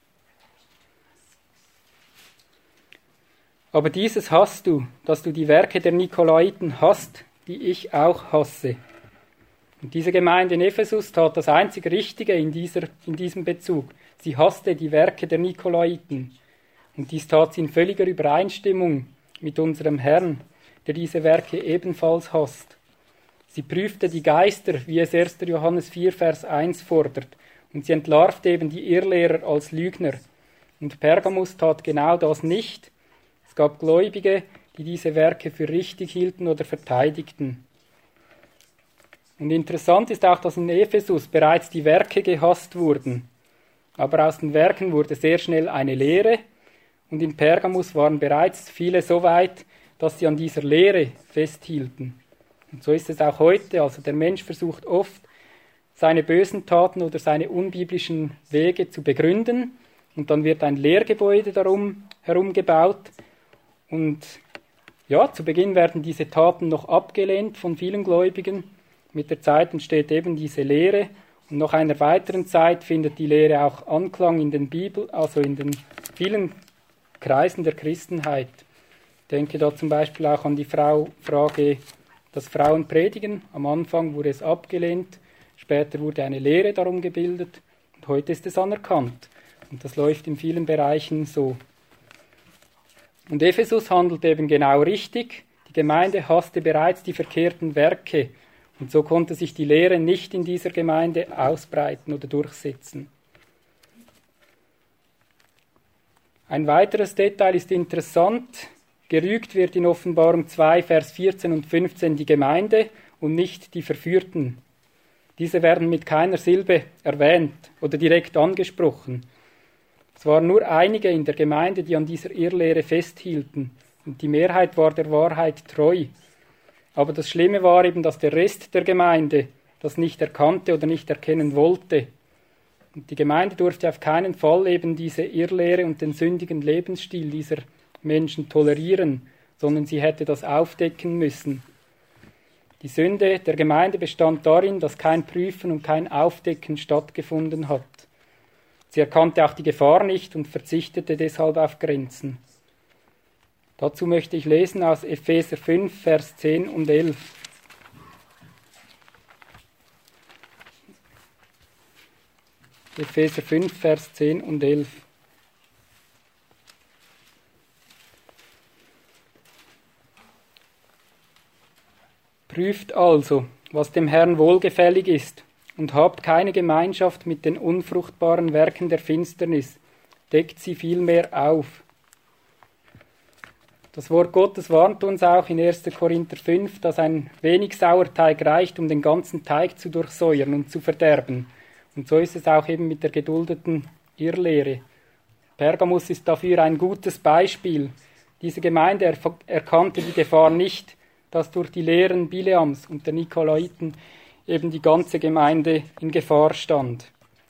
Aber dieses hast du, dass du die Werke der Nikolaiten hast, die ich auch hasse. Und diese Gemeinde in Ephesus tat das einzig Richtige in, dieser, in diesem Bezug. Sie hasste die Werke der Nikolaiten. Und dies tat sie in völliger Übereinstimmung mit unserem Herrn, der diese Werke ebenfalls hasst. Sie prüfte die Geister, wie es erster Johannes vier, Vers eins fordert. Und sie entlarvte eben die Irrlehrer als Lügner. Und Pergamus tat genau das nicht. Es gab Gläubige, die diese Werke für richtig hielten oder verteidigten. Und interessant ist auch, dass in Ephesus bereits die Werke gehasst wurden. Aber aus den Werken wurde sehr schnell eine Lehre. Und in Pergamus waren bereits viele so weit, dass sie an dieser Lehre festhielten. Und so ist es auch heute. Also der Mensch versucht oft, seine bösen Taten oder seine unbiblischen Wege zu begründen. Und dann wird ein Lehrgebäude darum herum gebaut. Und ja, zu Beginn werden diese Taten noch abgelehnt von vielen Gläubigen. Mit der Zeit entsteht eben diese Lehre. Und nach einer weiteren Zeit findet die Lehre auch Anklang in den Bibel, also in den vielen Kreisen der Christenheit. Ich denke da zum Beispiel auch an die Frau, Frage, das Frauenpredigen. Am Anfang wurde es abgelehnt, später wurde eine Lehre darum gebildet und heute ist es anerkannt. Und das läuft in vielen Bereichen so. Und Ephesus handelt eben genau richtig. Die Gemeinde hasste bereits die verkehrten Werke und so konnte sich die Lehre nicht in dieser Gemeinde ausbreiten oder durchsetzen. Ein weiteres Detail ist interessant. Gerügt wird in Offenbarung zwei, Vers vierzehn und fünfzehn die Gemeinde und nicht die Verführten. Diese werden mit keiner Silbe erwähnt oder direkt angesprochen. Es waren nur einige in der Gemeinde, die an dieser Irrlehre festhielten, und die Mehrheit war der Wahrheit treu. Aber das Schlimme war eben, dass der Rest der Gemeinde das nicht erkannte oder nicht erkennen wollte. Und die Gemeinde durfte auf keinen Fall eben diese Irrlehre und den sündigen Lebensstil dieser Menschen tolerieren, sondern sie hätte das aufdecken müssen. Die Sünde der Gemeinde bestand darin, dass kein Prüfen und kein Aufdecken stattgefunden hat. Sie erkannte auch die Gefahr nicht und verzichtete deshalb auf Grenzen. Dazu möchte ich lesen aus Epheser fünf, Vers zehn und elf. Epheser fünf, Vers zehn und elf. Prüft also, was dem Herrn wohlgefällig ist, und habt keine Gemeinschaft mit den unfruchtbaren Werken der Finsternis, deckt sie vielmehr auf. Das Wort Gottes warnt uns auch in erster Korinther fünf, dass ein wenig Sauerteig reicht, um den ganzen Teig zu durchsäuern und zu verderben. Und so ist es auch eben mit der geduldeten Irrlehre. Pergamus ist dafür ein gutes Beispiel. Diese Gemeinde er- erkannte die Gefahr nicht, dass durch die Lehren Bileams und der Nikolaiten eben die ganze Gemeinde in Gefahr stand.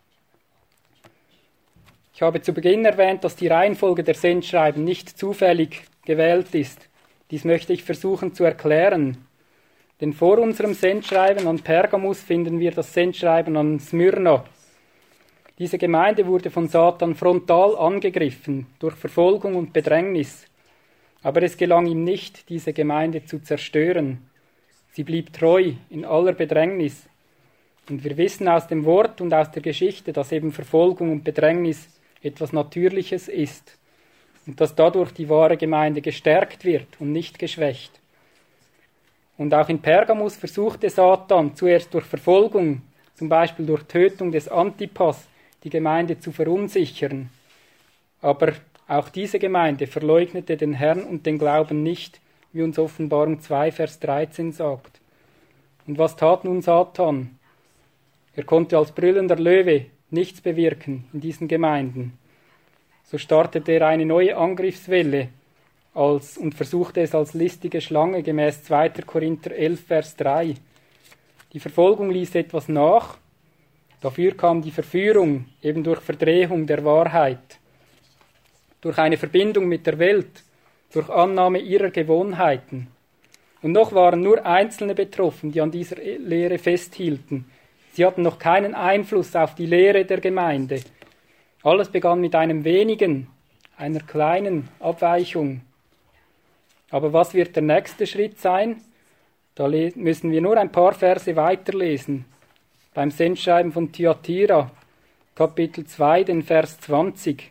Ich habe zu Beginn erwähnt, dass die Reihenfolge der Sendschreiben nicht zufällig gewählt ist. Dies möchte ich versuchen zu erklären. Denn vor unserem Sendschreiben an Pergamus finden wir das Sendschreiben an Smyrna. Diese Gemeinde wurde von Satan frontal angegriffen, durch Verfolgung und Bedrängnis. Aber es gelang ihm nicht, diese Gemeinde zu zerstören. Sie blieb treu in aller Bedrängnis. Und wir wissen aus dem Wort und aus der Geschichte, dass eben Verfolgung und Bedrängnis etwas Natürliches ist und dass dadurch die wahre Gemeinde gestärkt wird und nicht geschwächt. Und auch in Pergamus versuchte Satan zuerst durch Verfolgung, zum Beispiel durch Tötung des Antipas, die Gemeinde zu verunsichern. Aber auch diese Gemeinde verleugnete den Herrn und den Glauben nicht, wie uns Offenbarung zwei, Vers dreizehn sagt. Und was tat nun Satan? Er konnte als brüllender Löwe nichts bewirken in diesen Gemeinden. So startete er eine neue Angriffswelle als, und versuchte es als listige Schlange gemäß zweiter Korinther elf, Vers drei. Die Verfolgung ließ etwas nach, dafür kam die Verführung, eben durch Verdrehung der Wahrheit. durch eine Verbindung mit der Welt, durch Annahme ihrer Gewohnheiten. Und noch waren nur Einzelne betroffen, die an dieser Lehre festhielten. Sie hatten noch keinen Einfluss auf die Lehre der Gemeinde. Alles begann mit einem wenigen, einer kleinen Abweichung. Aber was wird der nächste Schritt sein? Da müssen wir nur ein paar Verse weiterlesen. Beim Sendschreiben von Thyatira, Kapitel zwei, den Vers zwanzig.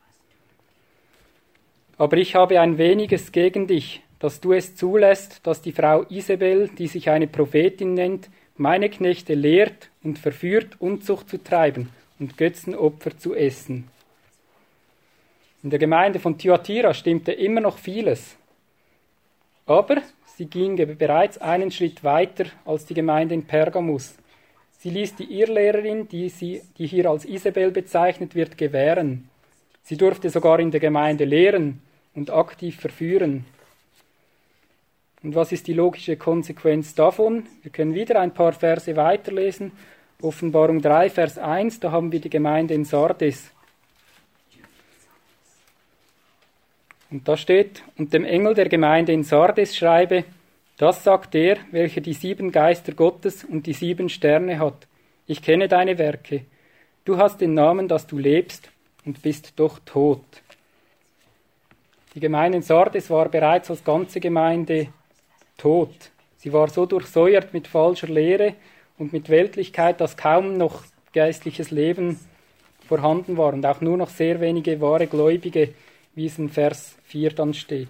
Aber ich habe ein weniges gegen dich, dass du es zulässt, dass die Frau Isabel, die sich eine Prophetin nennt, meine Knechte lehrt und verführt, Unzucht zu treiben und Götzenopfer zu essen. In der Gemeinde von Thyatira stimmte immer noch vieles. Aber sie ging bereits einen Schritt weiter als die Gemeinde in Pergamus. Sie ließ die Irrlehrerin, die, sie, die hier als Isabel bezeichnet wird, gewähren. Sie durfte sogar in der Gemeinde lehren und aktiv verführen. Und was ist die logische Konsequenz davon? Wir können wieder ein paar Verse weiterlesen. Offenbarung drei, Vers eins, da haben wir die Gemeinde in Sardes. Und da steht, und dem Engel der Gemeinde in Sardes schreibe, das sagt der, welcher die sieben Geister Gottes und die sieben Sterne hat. Ich kenne deine Werke. Du hast den Namen, dass du lebst und bist doch tot. Die Gemeinde in Sardes war bereits als ganze Gemeinde tot. Sie war so durchsäuert mit falscher Lehre und mit Weltlichkeit, dass kaum noch geistliches Leben vorhanden war und auch nur noch sehr wenige wahre Gläubige, wie es in Vers vier dann steht.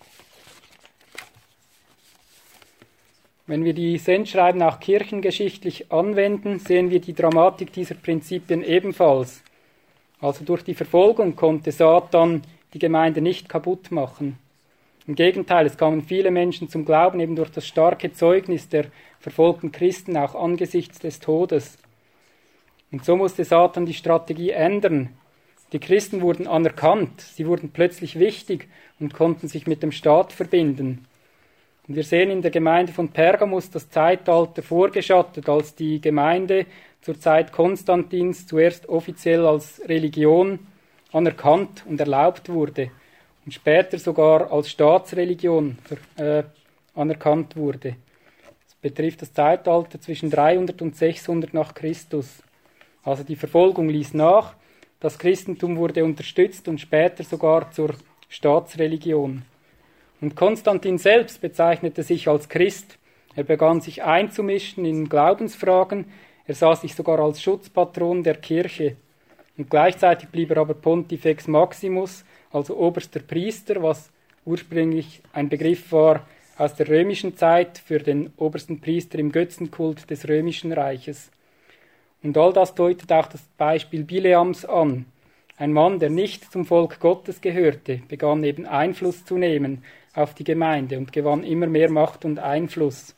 Wenn wir die Sendschreiben auch kirchengeschichtlich anwenden, sehen wir die Dramatik dieser Prinzipien ebenfalls. Also durch die Verfolgung konnte Satan die Gemeinde nicht kaputt machen. Im Gegenteil, es kamen viele Menschen zum Glauben, eben durch das starke Zeugnis der verfolgten Christen, auch angesichts des Todes. Und so musste Satan die Strategie ändern. Die Christen wurden anerkannt, sie wurden plötzlich wichtig und konnten sich mit dem Staat verbinden. Und wir sehen in der Gemeinde von Pergamus das Zeitalter vorgeschattet, als die Gemeinde zur Zeit Konstantins zuerst offiziell als Religion anerkannt und erlaubt wurde und später sogar als Staatsreligion äh, anerkannt wurde. Das betrifft das Zeitalter zwischen dreihundert und sechshundert nach Christus. Also die Verfolgung ließ nach, das Christentum wurde unterstützt und später sogar zur Staatsreligion. Und Konstantin selbst bezeichnete sich als Christ. Er begann sich einzumischen in Glaubensfragen. Er sah sich sogar als Schutzpatron der Kirche. Und gleichzeitig blieb er aber Pontifex Maximus, also oberster Priester, was ursprünglich ein Begriff war aus der römischen Zeit für den obersten Priester im Götzenkult des römischen Reiches. Und all das deutet auch das Beispiel Bileams an. Ein Mann, der nicht zum Volk Gottes gehörte, begann eben Einfluss zu nehmen auf die Gemeinde und gewann immer mehr Macht und Einfluss.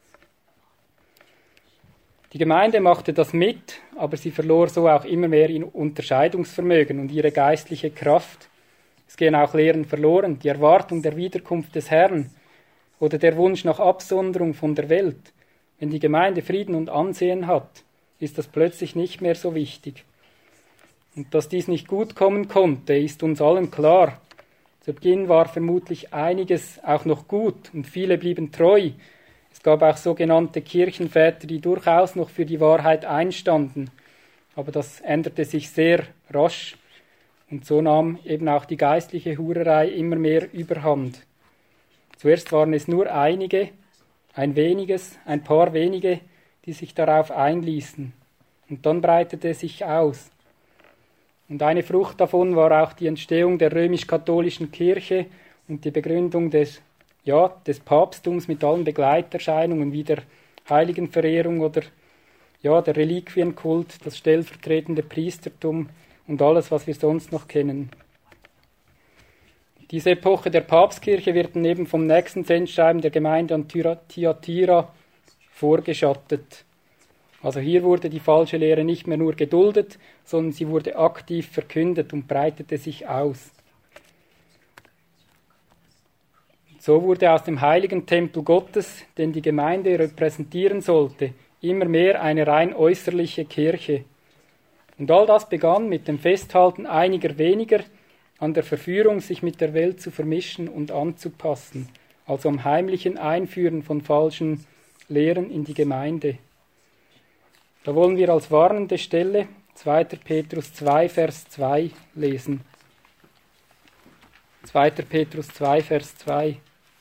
Die Gemeinde machte das mit, aber sie verlor so auch immer mehr ihr Unterscheidungsvermögen und ihre geistliche Kraft. Es gehen auch Lehren verloren, die Erwartung der Wiederkunft des Herrn oder der Wunsch nach Absonderung von der Welt. Wenn die Gemeinde Frieden und Ansehen hat, ist das plötzlich nicht mehr so wichtig. Und dass dies nicht gut kommen konnte, ist uns allen klar. Zu Beginn war vermutlich einiges auch noch gut und viele blieben treu. Es gab auch sogenannte Kirchenväter, die durchaus noch für die Wahrheit einstanden. Aber das änderte sich sehr rasch. Und so nahm eben auch die geistliche Hurerei immer mehr Überhand. Zuerst waren es nur einige, ein weniges, ein paar wenige, die sich darauf einließen. Und dann breitete es sich aus. Und eine Frucht davon war auch die Entstehung der römisch-katholischen Kirche und die Begründung des, ja, des Papsttums mit allen Begleiterscheinungen wie der Heiligenverehrung oder ja, der Reliquienkult, das stellvertretende Priestertum und alles, was wir sonst noch kennen. Diese Epoche der Papstkirche wird dann eben vom nächsten Sendschreiben der Gemeinde an Thyatira vorgeschattet. Also hier wurde die falsche Lehre nicht mehr nur geduldet, sondern sie wurde aktiv verkündet und breitete sich aus. So wurde aus dem heiligen Tempel Gottes, den die Gemeinde repräsentieren sollte, immer mehr eine rein äußerliche Kirche. Und all das begann mit dem Festhalten einiger weniger an der Verführung, sich mit der Welt zu vermischen und anzupassen, also am heimlichen Einführen von falschen Lehren in die Gemeinde. Da wollen wir als warnende Stelle zweiter Petrus zwei, Vers zwei lesen. zweiter Petrus zwei, Vers zwei.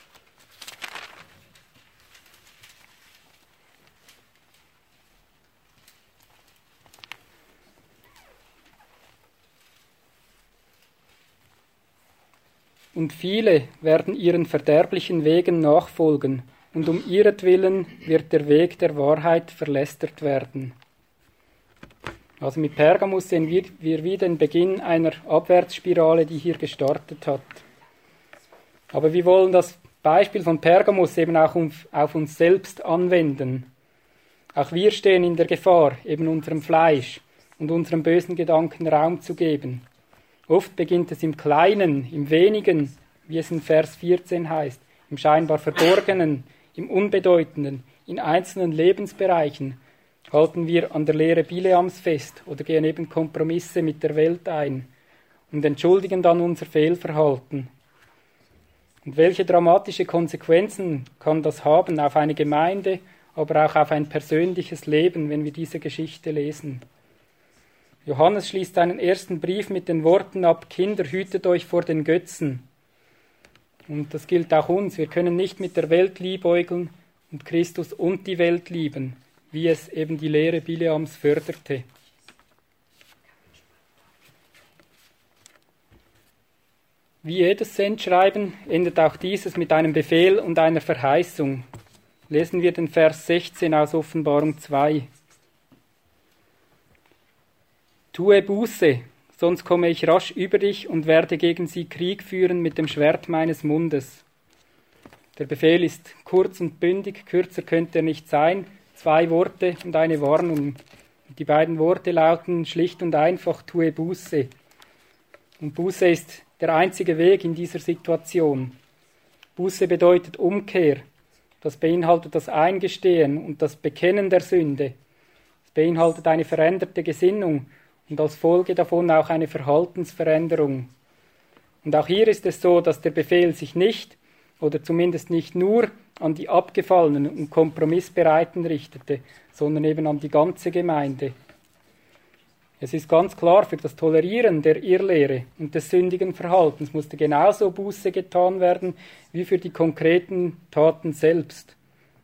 Und viele werden ihren verderblichen Wegen nachfolgen, und um ihretwillen wird der Weg der Wahrheit verlästert werden. Also mit Pergamus sehen wir, wir wieder den Beginn einer Abwärtsspirale, die hier gestartet hat. Aber wir wollen das Beispiel von Pergamus eben auch auf uns selbst anwenden. Auch wir stehen in der Gefahr, eben unserem Fleisch und unserem bösen Gedanken Raum zu geben. Oft beginnt es im Kleinen, im Wenigen, wie es in Vers vierzehn heißt, im scheinbar Verborgenen, im Unbedeutenden, in einzelnen Lebensbereichen halten wir an der Lehre Bileams fest oder gehen eben Kompromisse mit der Welt ein und entschuldigen dann unser Fehlverhalten. Und welche dramatische Konsequenzen kann das haben auf eine Gemeinde, aber auch auf ein persönliches Leben, wenn wir diese Geschichte lesen? Johannes schließt seinen ersten Brief mit den Worten ab: Kinder, hütet euch vor den Götzen. Und das gilt auch uns. Wir können nicht mit der Welt liebäugeln und Christus und die Welt lieben, wie es eben die Lehre Bileams förderte. Wie jedes Sendschreiben endet auch dieses mit einem Befehl und einer Verheißung. Lesen wir den Vers sechzehn aus Offenbarung zwei. Tue Buße, sonst komme ich rasch über dich und werde gegen sie Krieg führen mit dem Schwert meines Mundes. Der Befehl ist kurz und bündig, kürzer könnte er nicht sein. Zwei Worte und eine Warnung. Die beiden Worte lauten schlicht und einfach: Tue Buße. Und Buße ist der einzige Weg in dieser Situation. Buße bedeutet Umkehr. Das beinhaltet das Eingestehen und das Bekennen der Sünde. Es beinhaltet eine veränderte Gesinnung und als Folge davon auch eine Verhaltensveränderung. Und auch hier ist es so, dass der Befehl sich nicht, oder zumindest nicht nur, an die Abgefallenen und Kompromissbereiten richtete, sondern eben an die ganze Gemeinde. Es ist ganz klar, für das Tolerieren der Irrlehre und des sündigen Verhaltens musste genauso Buße getan werden, wie für die konkreten Taten selbst.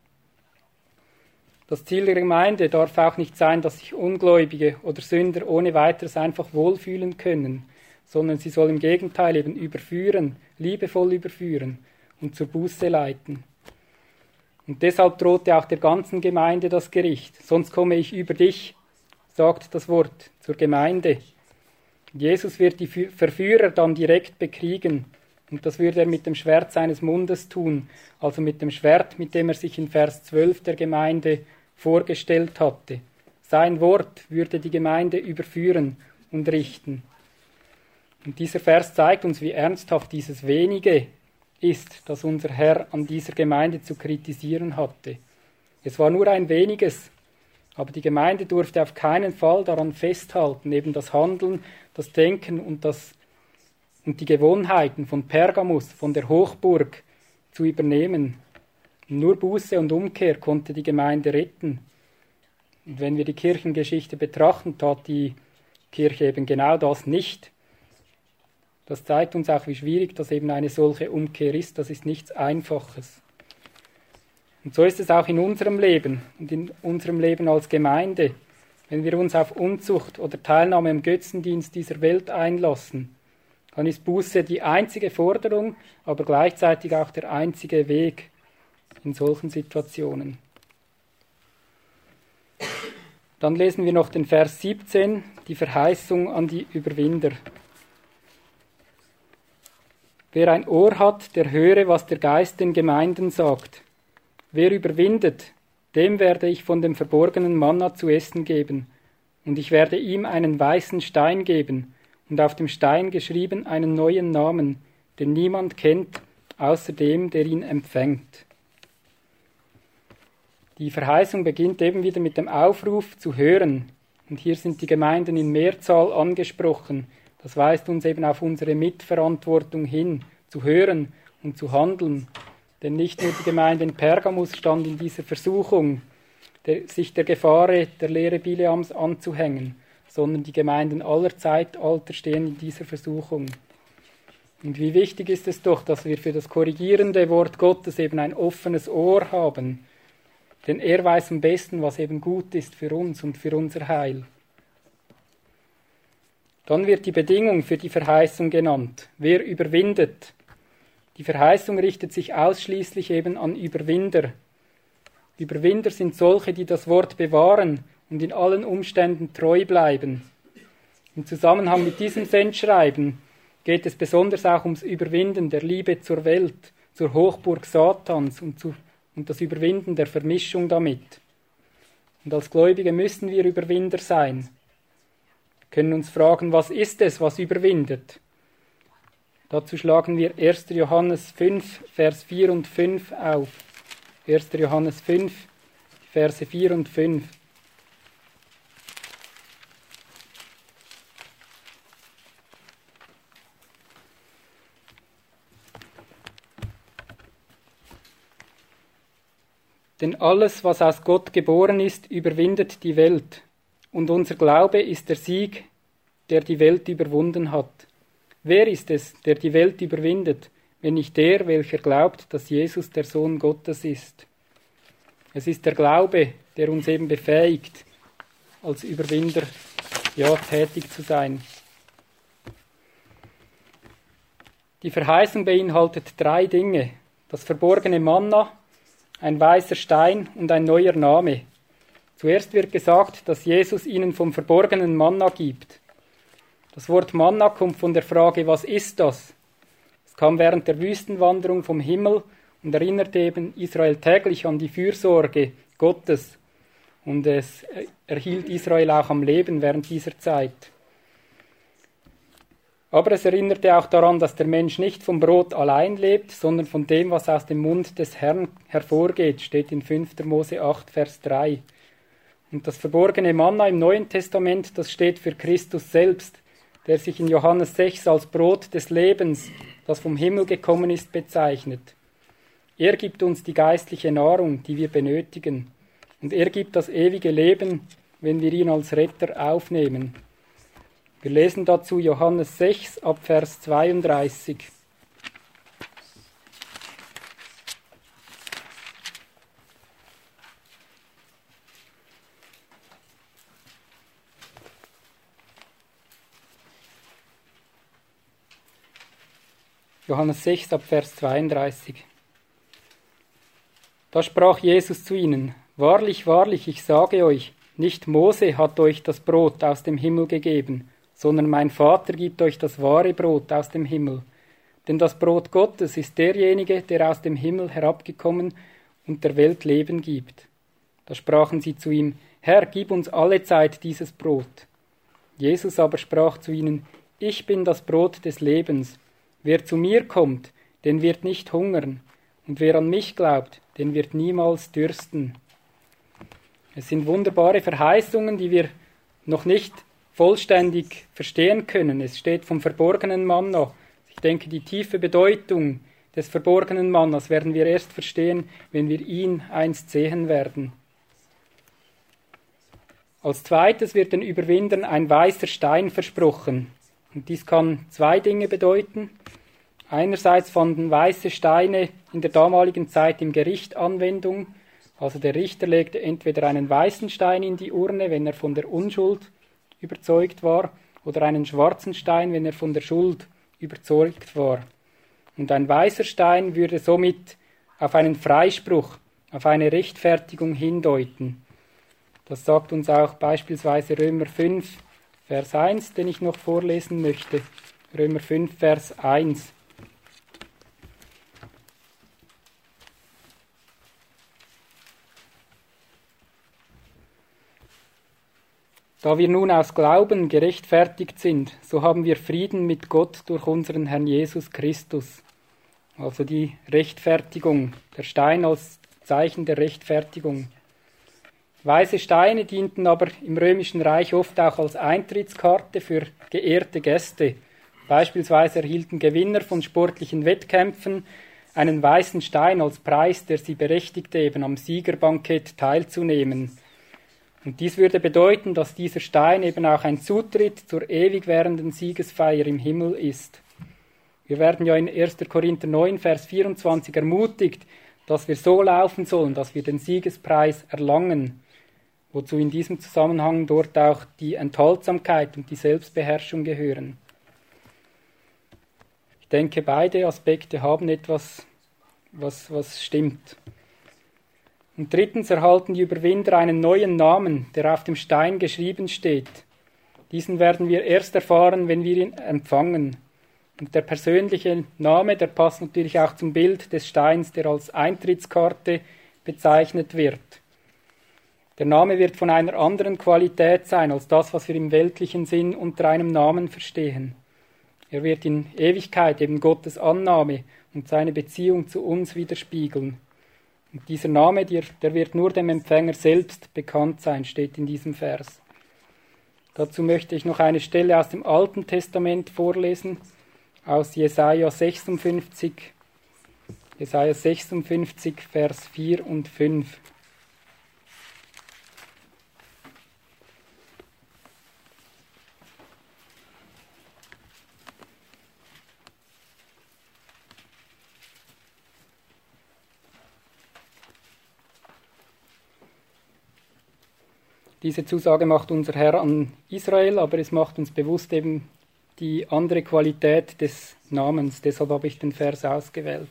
Das Ziel der Gemeinde darf auch nicht sein, dass sich Ungläubige oder Sünder ohne weiteres einfach wohlfühlen können, sondern sie soll im Gegenteil eben überführen, liebevoll überführen und zur Buße leiten. Und deshalb drohte auch der ganzen Gemeinde das Gericht. Sonst komme ich über dich, sagt das Wort, zur Gemeinde. Jesus wird die Verführer dann direkt bekriegen. Und das würde er mit dem Schwert seines Mundes tun, also mit dem Schwert, mit dem er sich in Vers zwölf der Gemeinde vorgestellt hatte. Sein Wort würde die Gemeinde überführen und richten. Und dieser Vers zeigt uns, wie ernsthaft dieses Wenige ist, das unser Herr an dieser Gemeinde zu kritisieren hatte. Es war nur ein weniges, aber die Gemeinde durfte auf keinen Fall daran festhalten, eben das Handeln, das Denken und, das, und die Gewohnheiten von Pergamus, von der Hochburg, zu übernehmen. Nur Buße und Umkehr konnte die Gemeinde retten. Und wenn wir die Kirchengeschichte betrachten, tat die Kirche eben genau das nicht. Das zeigt uns auch, wie schwierig das eben eine solche Umkehr ist. Das ist nichts Einfaches. Und so ist es auch in unserem Leben und in unserem Leben als Gemeinde. Wenn wir uns auf Unzucht oder Teilnahme am Götzendienst dieser Welt einlassen, dann ist Buße die einzige Forderung, aber gleichzeitig auch der einzige Weg in solchen Situationen. Dann lesen wir noch den Vers siebzehn, die Verheißung an die Überwinder. Wer ein Ohr hat, der höre, was der Geist den Gemeinden sagt. Wer überwindet, dem werde ich von dem verborgenen Manna zu essen geben, und ich werde ihm einen weißen Stein geben, und auf dem Stein geschrieben einen neuen Namen, den niemand kennt, außer dem, der ihn empfängt. Die Verheißung beginnt eben wieder mit dem Aufruf zu hören. Und hier sind die Gemeinden in Mehrzahl angesprochen. Das weist uns eben auf unsere Mitverantwortung hin, zu hören und zu handeln. Denn nicht nur die Gemeinde in Pergamus stand in dieser Versuchung, der, sich der Gefahr der Lehre Bileams anzuhängen, sondern die Gemeinden aller Zeitalter stehen in dieser Versuchung. Und wie wichtig ist es doch, dass wir für das korrigierende Wort Gottes eben ein offenes Ohr haben. Denn er weiß am besten, was eben gut ist für uns und für unser Heil. Dann wird die Bedingung für die Verheißung genannt. Wer überwindet? Die Verheißung richtet sich ausschließlich eben an Überwinder. Überwinder sind solche, die das Wort bewahren und in allen Umständen treu bleiben. Im Zusammenhang mit diesem Sendschreiben geht es besonders auch ums Überwinden der Liebe zur Welt, zur Hochburg Satans und, zu, und das Überwinden der Vermischung damit. Und als Gläubige müssen wir Überwinder sein. Wir können uns fragen, was ist es, was überwindet? Dazu schlagen wir erster Johannes fünf, Vers vier und fünf auf. erster Johannes fünf, Verse vier und fünf. Denn alles, was aus Gott geboren ist, überwindet die Welt. Und unser Glaube ist der Sieg, der die Welt überwunden hat. Wer ist es, der die Welt überwindet, wenn nicht der, welcher glaubt, dass Jesus der Sohn Gottes ist? Es ist der Glaube, der uns eben befähigt, als Überwinder ja, tätig zu sein. Die Verheißung beinhaltet drei Dinge: das verborgene Manna, ein weißer Stein und ein neuer Name. Zuerst wird gesagt, dass Jesus ihnen vom verborgenen Manna gibt. Das Wort Manna kommt von der Frage, was ist das? Es kam während der Wüstenwanderung vom Himmel und erinnerte eben Israel täglich an die Fürsorge Gottes. Und es erhielt Israel auch am Leben während dieser Zeit. Aber es erinnerte auch daran, dass der Mensch nicht vom Brot allein lebt, sondern von dem, was aus dem Mund des Herrn hervorgeht, steht in fünfter Mose acht, Vers drei. Und das verborgene Manna im Neuen Testament, das steht für Christus selbst, der sich in Johannes sechs als Brot des Lebens, das vom Himmel gekommen ist, bezeichnet. Er gibt uns die geistliche Nahrung, die wir benötigen. Und er gibt das ewige Leben, wenn wir ihn als Retter aufnehmen. Wir lesen dazu Johannes sechs ab Vers zweiunddreißig. Johannes sechs ab Vers zweiunddreißig. Da sprach Jesus zu ihnen: Wahrlich, wahrlich, ich sage euch, nicht Mose hat euch das Brot aus dem Himmel gegeben, sondern mein Vater gibt euch das wahre Brot aus dem Himmel. Denn das Brot Gottes ist derjenige, der aus dem Himmel herabgekommen und der Welt Leben gibt. Da sprachen sie zu ihm: Herr, gib uns allezeit dieses Brot. Jesus aber sprach zu ihnen: Ich bin das Brot des Lebens. Wer zu mir kommt, den wird nicht hungern, und wer an mich glaubt, den wird niemals dürsten. Es sind wunderbare Verheißungen, die wir noch nicht vollständig verstehen können. Es steht vom verborgenen Manna. Ich denke, die tiefe Bedeutung des verborgenen Mannas werden wir erst verstehen, wenn wir ihn einst sehen werden. Als zweites wird den Überwindern ein weißer Stein versprochen. Und dies kann zwei Dinge bedeuten. Einerseits fanden weiße Steine in der damaligen Zeit im Gericht Anwendung. Also der Richter legte entweder einen weißen Stein in die Urne, wenn er von der Unschuld überzeugt war, oder einen schwarzen Stein, wenn er von der Schuld überzeugt war. Und ein weißer Stein würde somit auf einen Freispruch, auf eine Rechtfertigung hindeuten. Das sagt uns auch beispielsweise Römer fünf, Vers eins, den ich noch vorlesen möchte. Römer fünf, Vers eins. Da wir nun aus Glauben gerechtfertigt sind, so haben wir Frieden mit Gott durch unseren Herrn Jesus Christus. Also die Rechtfertigung, der Stein als Zeichen der Rechtfertigung. Weiße Steine dienten aber im Römischen Reich oft auch als Eintrittskarte für geehrte Gäste. Beispielsweise erhielten Gewinner von sportlichen Wettkämpfen einen weißen Stein als Preis, der sie berechtigte, eben am Siegerbankett teilzunehmen. Und dies würde bedeuten, dass dieser Stein eben auch ein Zutritt zur ewig währenden Siegesfeier im Himmel ist. Wir werden ja in erster Korinther neun, Vers vierundzwanzig ermutigt, dass wir so laufen sollen, dass wir den Siegespreis erlangen, wozu in diesem Zusammenhang dort auch die Enthaltsamkeit und die Selbstbeherrschung gehören. Ich denke, beide Aspekte haben etwas, was, was stimmt. Und drittens erhalten die Überwinder einen neuen Namen, der auf dem Stein geschrieben steht. Diesen werden wir erst erfahren, wenn wir ihn empfangen. Und der persönliche Name, der passt natürlich auch zum Bild des Steins, der als Eintrittskarte bezeichnet wird. Der Name wird von einer anderen Qualität sein, als das, was wir im weltlichen Sinn unter einem Namen verstehen. Er wird in Ewigkeit eben Gottes Annahme und seine Beziehung zu uns widerspiegeln. Und dieser Name, der, der wird nur dem Empfänger selbst bekannt sein, steht in diesem Vers. Dazu möchte ich noch eine Stelle aus dem Alten Testament vorlesen, aus Jesaja sechsundfünfzig, Jesaja sechsundfünfzig, Vers vier und fünf. Diese Zusage macht unser Herr an Israel, aber es macht uns bewusst eben die andere Qualität des Namens. Deshalb habe ich den Vers ausgewählt.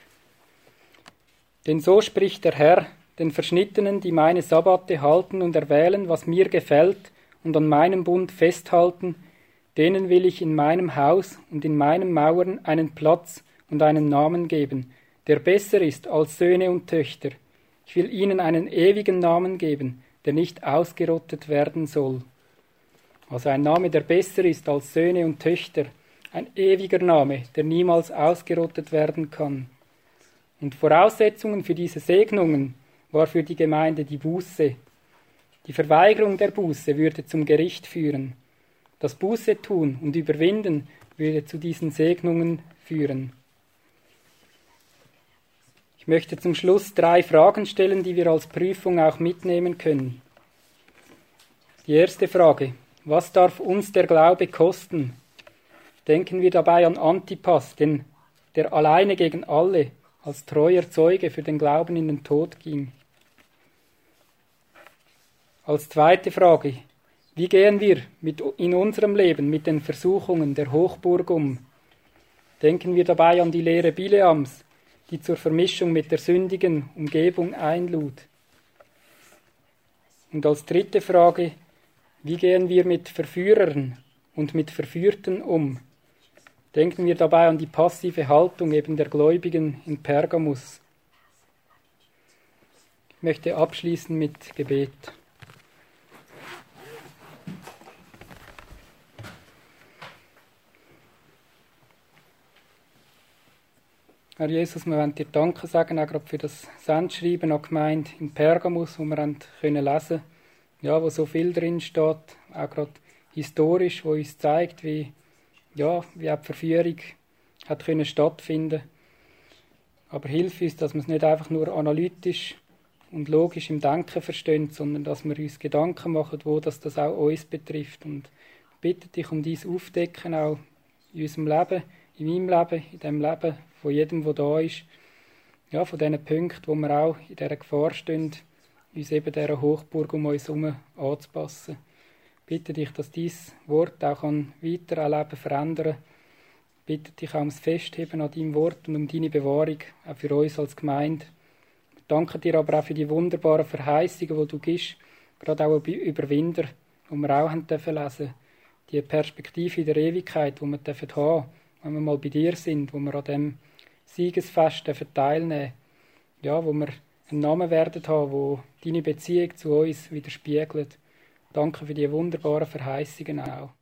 Denn so spricht der Herr, den Verschnittenen, die meine Sabbate halten und erwählen, was mir gefällt, und an meinem Bund festhalten, denen will ich in meinem Haus und in meinen Mauern einen Platz und einen Namen geben, der besser ist als Söhne und Töchter. Ich will ihnen einen ewigen Namen geben, der nicht ausgerottet werden soll. Also ein Name, der besser ist als Söhne und Töchter, ein ewiger Name, der niemals ausgerottet werden kann. Und Voraussetzungen für diese Segnungen war für die Gemeinde die Buße. Die Verweigerung der Buße würde zum Gericht führen. Das Buße tun und Überwinden würde zu diesen Segnungen führen. Ich möchte zum Schluss drei Fragen stellen, die wir als Prüfung auch mitnehmen können. Die erste Frage: Was darf uns der Glaube kosten? Denken wir dabei an Antipas, den, der alleine gegen alle als treuer Zeuge für den Glauben in den Tod ging. Als zweite Frage: Wie gehen wir mit, in unserem Leben mit den Versuchungen der Hochburg um? Denken wir dabei an die Lehre Bileams, die zur Vermischung mit der sündigen Umgebung einlud. Und als dritte Frage: Wie gehen wir mit Verführern und mit Verführten um? Denken wir dabei an die passive Haltung eben der Gläubigen in Pergamus. Ich möchte abschließen mit Gebet. Herr Jesus, wir wollen dir Danke sagen, auch gerade für das Sendschreiben an die Gemeinde in Pergamus, wo wir lesen können, ja, wo so viel drin steht, auch gerade historisch, wo uns zeigt, wie, ja, wie auch die Verführung hat können stattfinden. Aber hilf uns, dass wir es nicht einfach nur analytisch und logisch im Denken verstehen, sondern dass wir uns Gedanken machen, wo das, das auch uns betrifft. Und bitte dich um dies Aufdecken auch in unserem Leben, in meinem Leben, in dem Leben von jedem, der da ist. Ja, von diesen Punkten, wo wir auch in dieser Gefahr stehen, uns eben dieser Hochburg um uns herum anzupassen. Bitte dich, dass dieses Wort auch an weiteren Leben verändern kann. Bitte dich auch ums Festheben an deinem Wort und um deine Bewahrung, auch für uns als Gemeinde. Ich danke dir aber auch für die wunderbaren Verheißungen, die du gibst, gerade auch bei Überwinder, die wir auch haben lesen dürfen. Die Perspektive in der Ewigkeit, die wir haben dürfen, wenn wir mal bei dir sind, wo wir an diesem Siegesfest teilnehmen dürfen. Ja, wo wir einen Namen werden haben, wo deine Beziehung zu uns widerspiegelt. Danke für die wunderbaren Verheißungen auch.